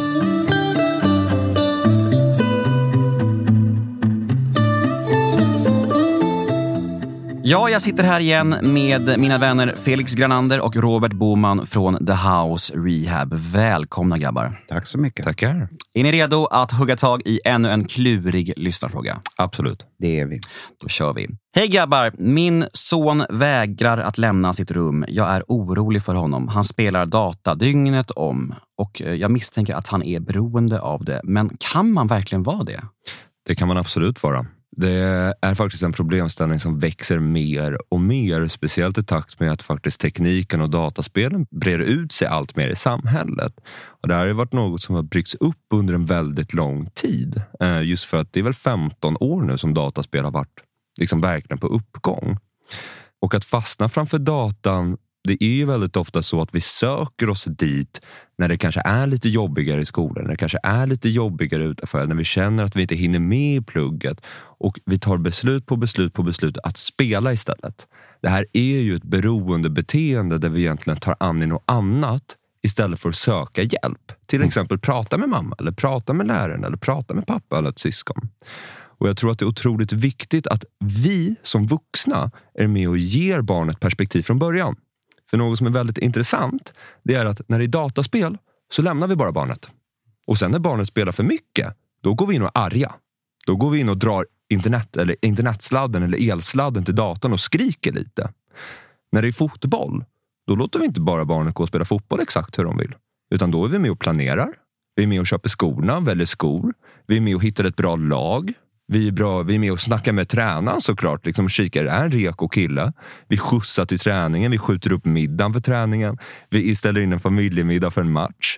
Ja, jag sitter här igen med mina vänner Felix Granander och Robert Boman från The House Rehab. Välkomna, grabbar. Tack så mycket. Tackar. Är ni redo att hugga tag i ännu en klurig lyssnarfråga? Absolut. Det är vi. Då kör vi. Hej grabbar, min son vägrar att lämna sitt rum. Jag är orolig för honom. Han spelar data dygnet om och jag misstänker att han är beroende av det. Men kan man verkligen vara det? Det kan man absolut vara. Det är faktiskt en problemställning som växer mer och mer, speciellt i takt med att faktiskt tekniken och dataspelen breder ut sig allt mer i samhället. Och det här har varit något som har bryggts upp under en väldigt lång tid. Just för att det är väl 15 år nu som dataspel har varit liksom verkligen på uppgång. Och att fastna framför datan, det är ju väldigt ofta så att vi söker oss dit när det kanske är lite jobbigare i skolan, när det kanske är lite jobbigare utanför, när vi känner att vi inte hinner med i plugget och vi tar beslut på beslut att spela istället. Det här är ju ett beroendebeteende där vi egentligen tar an i något annat istället för att söka hjälp. Till exempel prata med mamma eller prata med läraren eller prata med pappa eller ett syskon. Och jag tror att det är otroligt viktigt att vi som vuxna är med och ger barnet perspektiv från början. För något som är väldigt intressant, det är att när det är dataspel så lämnar vi bara barnet. Och sen när barnet spelar för mycket, då går vi in och är arga. Då går vi in och drar internetsladden eller elsladden till datorn och skriker lite. När det är fotboll, då låter vi inte bara barnet gå och spela fotboll exakt hur de vill. Utan då är vi med och planerar. Vi är med och köper skorna, väljer skor. Vi är med och hittar ett bra lag. Vi är med och snackar med tränaren såklart. Liksom kikar, är en reko kille. Vi skjutsar till träningen. Vi skjuter upp middagen för träningen. Vi ställer in en familjemiddag för en match.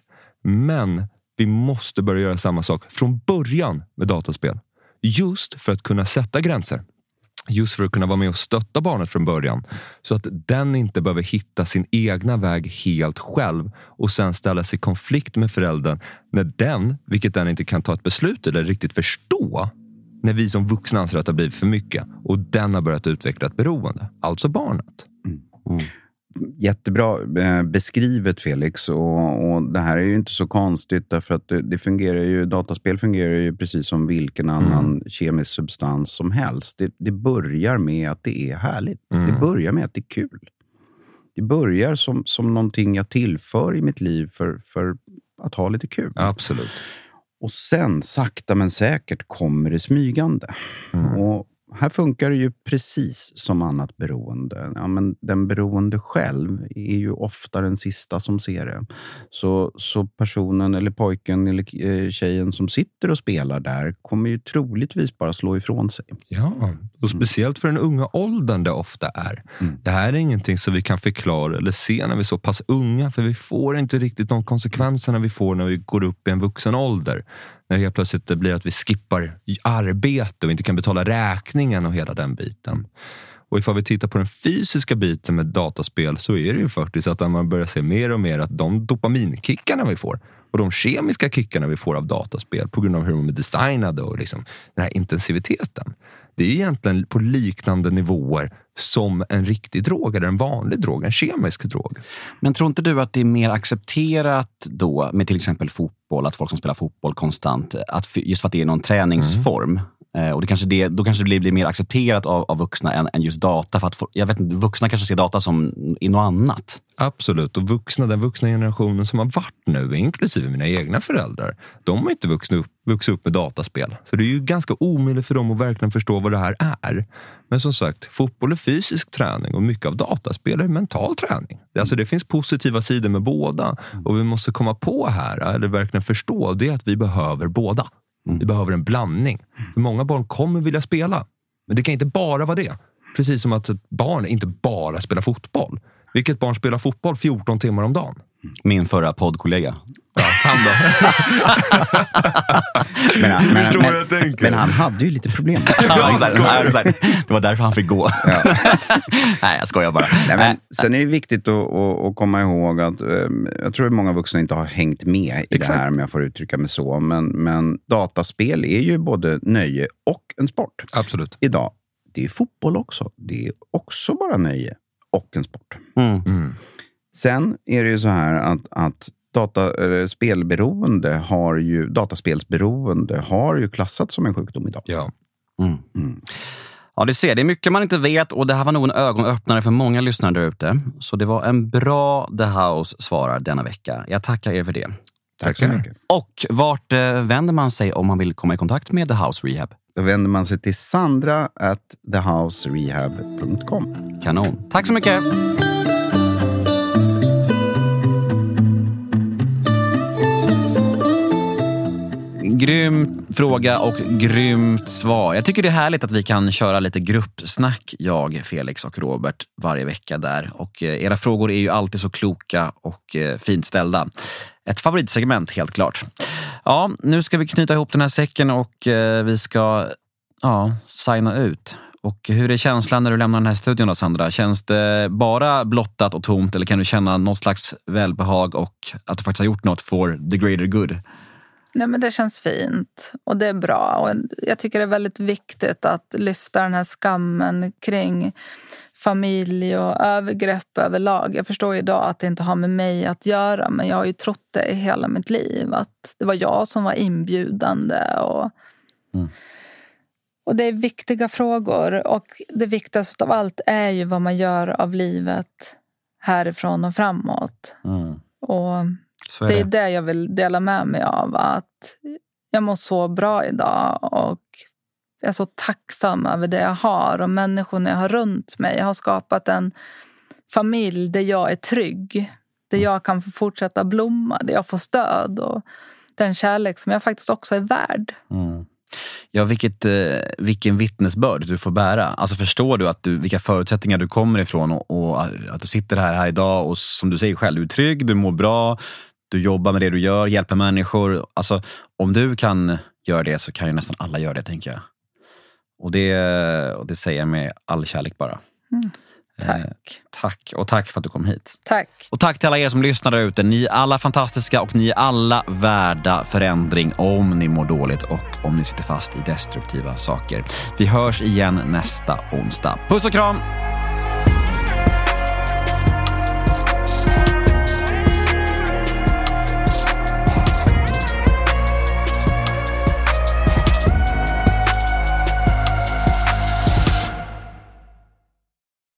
Men vi måste börja göra samma sak från början med dataspel. Just för att kunna sätta gränser. Just för att kunna vara med och stötta barnet från början. Så att den inte behöver hitta sin egna väg helt själv. Och sen ställa sig i konflikt med föräldern. Vilket den inte kan ta ett beslut eller riktigt förstå. När vi som vuxna anser att det har blivit för mycket. Och den har börjat utveckla ett beroende. Alltså barnet. Jättebra beskrivet, Felix. Och det här är ju inte så konstigt. Därför att det fungerar ju, dataspel fungerar ju precis som vilken annan kemisk substans som helst. Det börjar med att det är härligt. Det börjar med att det är kul. Det börjar som någonting jag tillför i mitt liv för att ha lite kul. Absolut. Och sen sakta men säkert kommer det smygande. Och här funkar det ju precis som annat beroende. Ja, men den beroende själv är ju ofta den sista som ser det. Så personen eller pojken eller tjejen som sitter och spelar där kommer ju troligtvis bara slå ifrån sig. Ja, och speciellt för den unga åldern det ofta är. Det här är ingenting som vi kan förklara eller se när vi är så pass unga, för vi får inte riktigt de konsekvenserna vi får när vi går upp i en vuxen ålder. När det helt plötsligt blir att vi skippar arbete och inte kan betala räkningen och hela den biten. Och ifall vi tittar på den fysiska biten med dataspel så är det ju faktiskt att man börjar se mer och mer att de dopaminkickarna vi får och de kemiska kickarna vi får av dataspel på grund av hur de är designade och liksom den här intensiviteten. Det är egentligen på liknande nivåer som en riktig drog eller en vanlig drog, en kemisk drog. Men tror inte du att det är mer accepterat då med till exempel fotboll, att folk som spelar fotboll konstant, att just för att det är någon träningsform, och då kanske det blir mer accepterat av vuxna än just data, för att jag vet inte, vuxna kanske ser data som i något annat. Absolut, och den vuxna generationen som har varit nu, inklusive mina egna föräldrar, de har inte vuxit upp med dataspel. Så det är ju ganska omöjligt för dem att verkligen förstå vad det här är. Men som sagt, fotboll är fysisk träning och mycket av dataspel är mental träning. Alltså det finns positiva sidor med båda, och vi måste komma på här, eller verkligen förstå, det är att vi behöver båda. Vi behöver en blandning. För många barn kommer vilja spela, men det kan inte bara vara det. Precis som att ett barn inte bara spelar fotboll. Vilket barn spelar fotboll 14 timmar om dagen? Min förra poddkollega. Ja, han då. men han hade ju lite problem. Det var därför han fick gå. Ja. Nej, jag skojar bara. Nej, men sen är det viktigt att komma ihåg att jag tror att många vuxna inte har hängt med i det här, om jag får uttrycka mig så. Men dataspel är ju både nöje och en sport. Absolut. Idag, det är fotboll också. Det är också bara nöje och en sport. Sen är det ju så här att dataspelsberoende har ju klassats som en sjukdom idag. Ja. Ja, det är mycket man inte vet, och det här var nog en ögonöppnare för många lyssnare där ute. Så det var en bra The House svarar denna vecka. Jag tackar er för det. Tack så mycket. Och vart vänder man sig om man vill komma i kontakt med The House Rehab? Då vänder man sig till sandra@thehouserehab.com. Kanon. Tack så mycket! Grym fråga och grymt svar. Jag tycker det är härligt att vi kan köra lite gruppsnack, jag, Felix och Robert, varje vecka där. Och era frågor är ju alltid så kloka och fint ställda. Ett favoritsegment, helt klart. Ja, nu ska vi knyta ihop den här säcken och vi ska signa ut. Och hur är känslan när du lämnar den här studion då, Sandra? Känns det bara blottat och tomt, eller kan du känna något slags välbehag och att du faktiskt har gjort något for the greater good? Nej, men det känns fint och det är bra. Och jag tycker det är väldigt viktigt att lyfta den här skammen kring familj och övergrepp överlag. Jag förstår ju idag att det inte har med mig att göra, men jag har ju trott det i hela mitt liv. Att det var jag som var inbjudande. Och det är viktiga frågor, och det viktigaste av allt är ju vad man gör av livet härifrån och framåt. Och det är det jag vill dela med mig av, att jag mår så bra idag och jag är så tacksam över det jag har och människorna jag har runt mig. Jag har skapat en familj där jag är trygg, där jag kan få fortsätta blomma, där jag får stöd och den kärlek som jag faktiskt också är värd. Ja, vilken vittnesbörd du får bära. Alltså förstår du vilka förutsättningar du kommer ifrån och att du sitter här idag och som du säger själv, du är trygg, du mår bra, du jobbar med det du gör, hjälper människor. Alltså om du kan göra det så kan ju nästan alla göra det, tänker jag. Och det säger jag med all kärlek bara. Tack. Och tack för att du kom hit. Tack. Och tack till alla er som lyssnar där ute. Ni är alla fantastiska och ni är alla värda förändring om ni mår dåligt och om ni sitter fast i destruktiva saker. Vi hörs igen nästa onsdag. Puss och kram!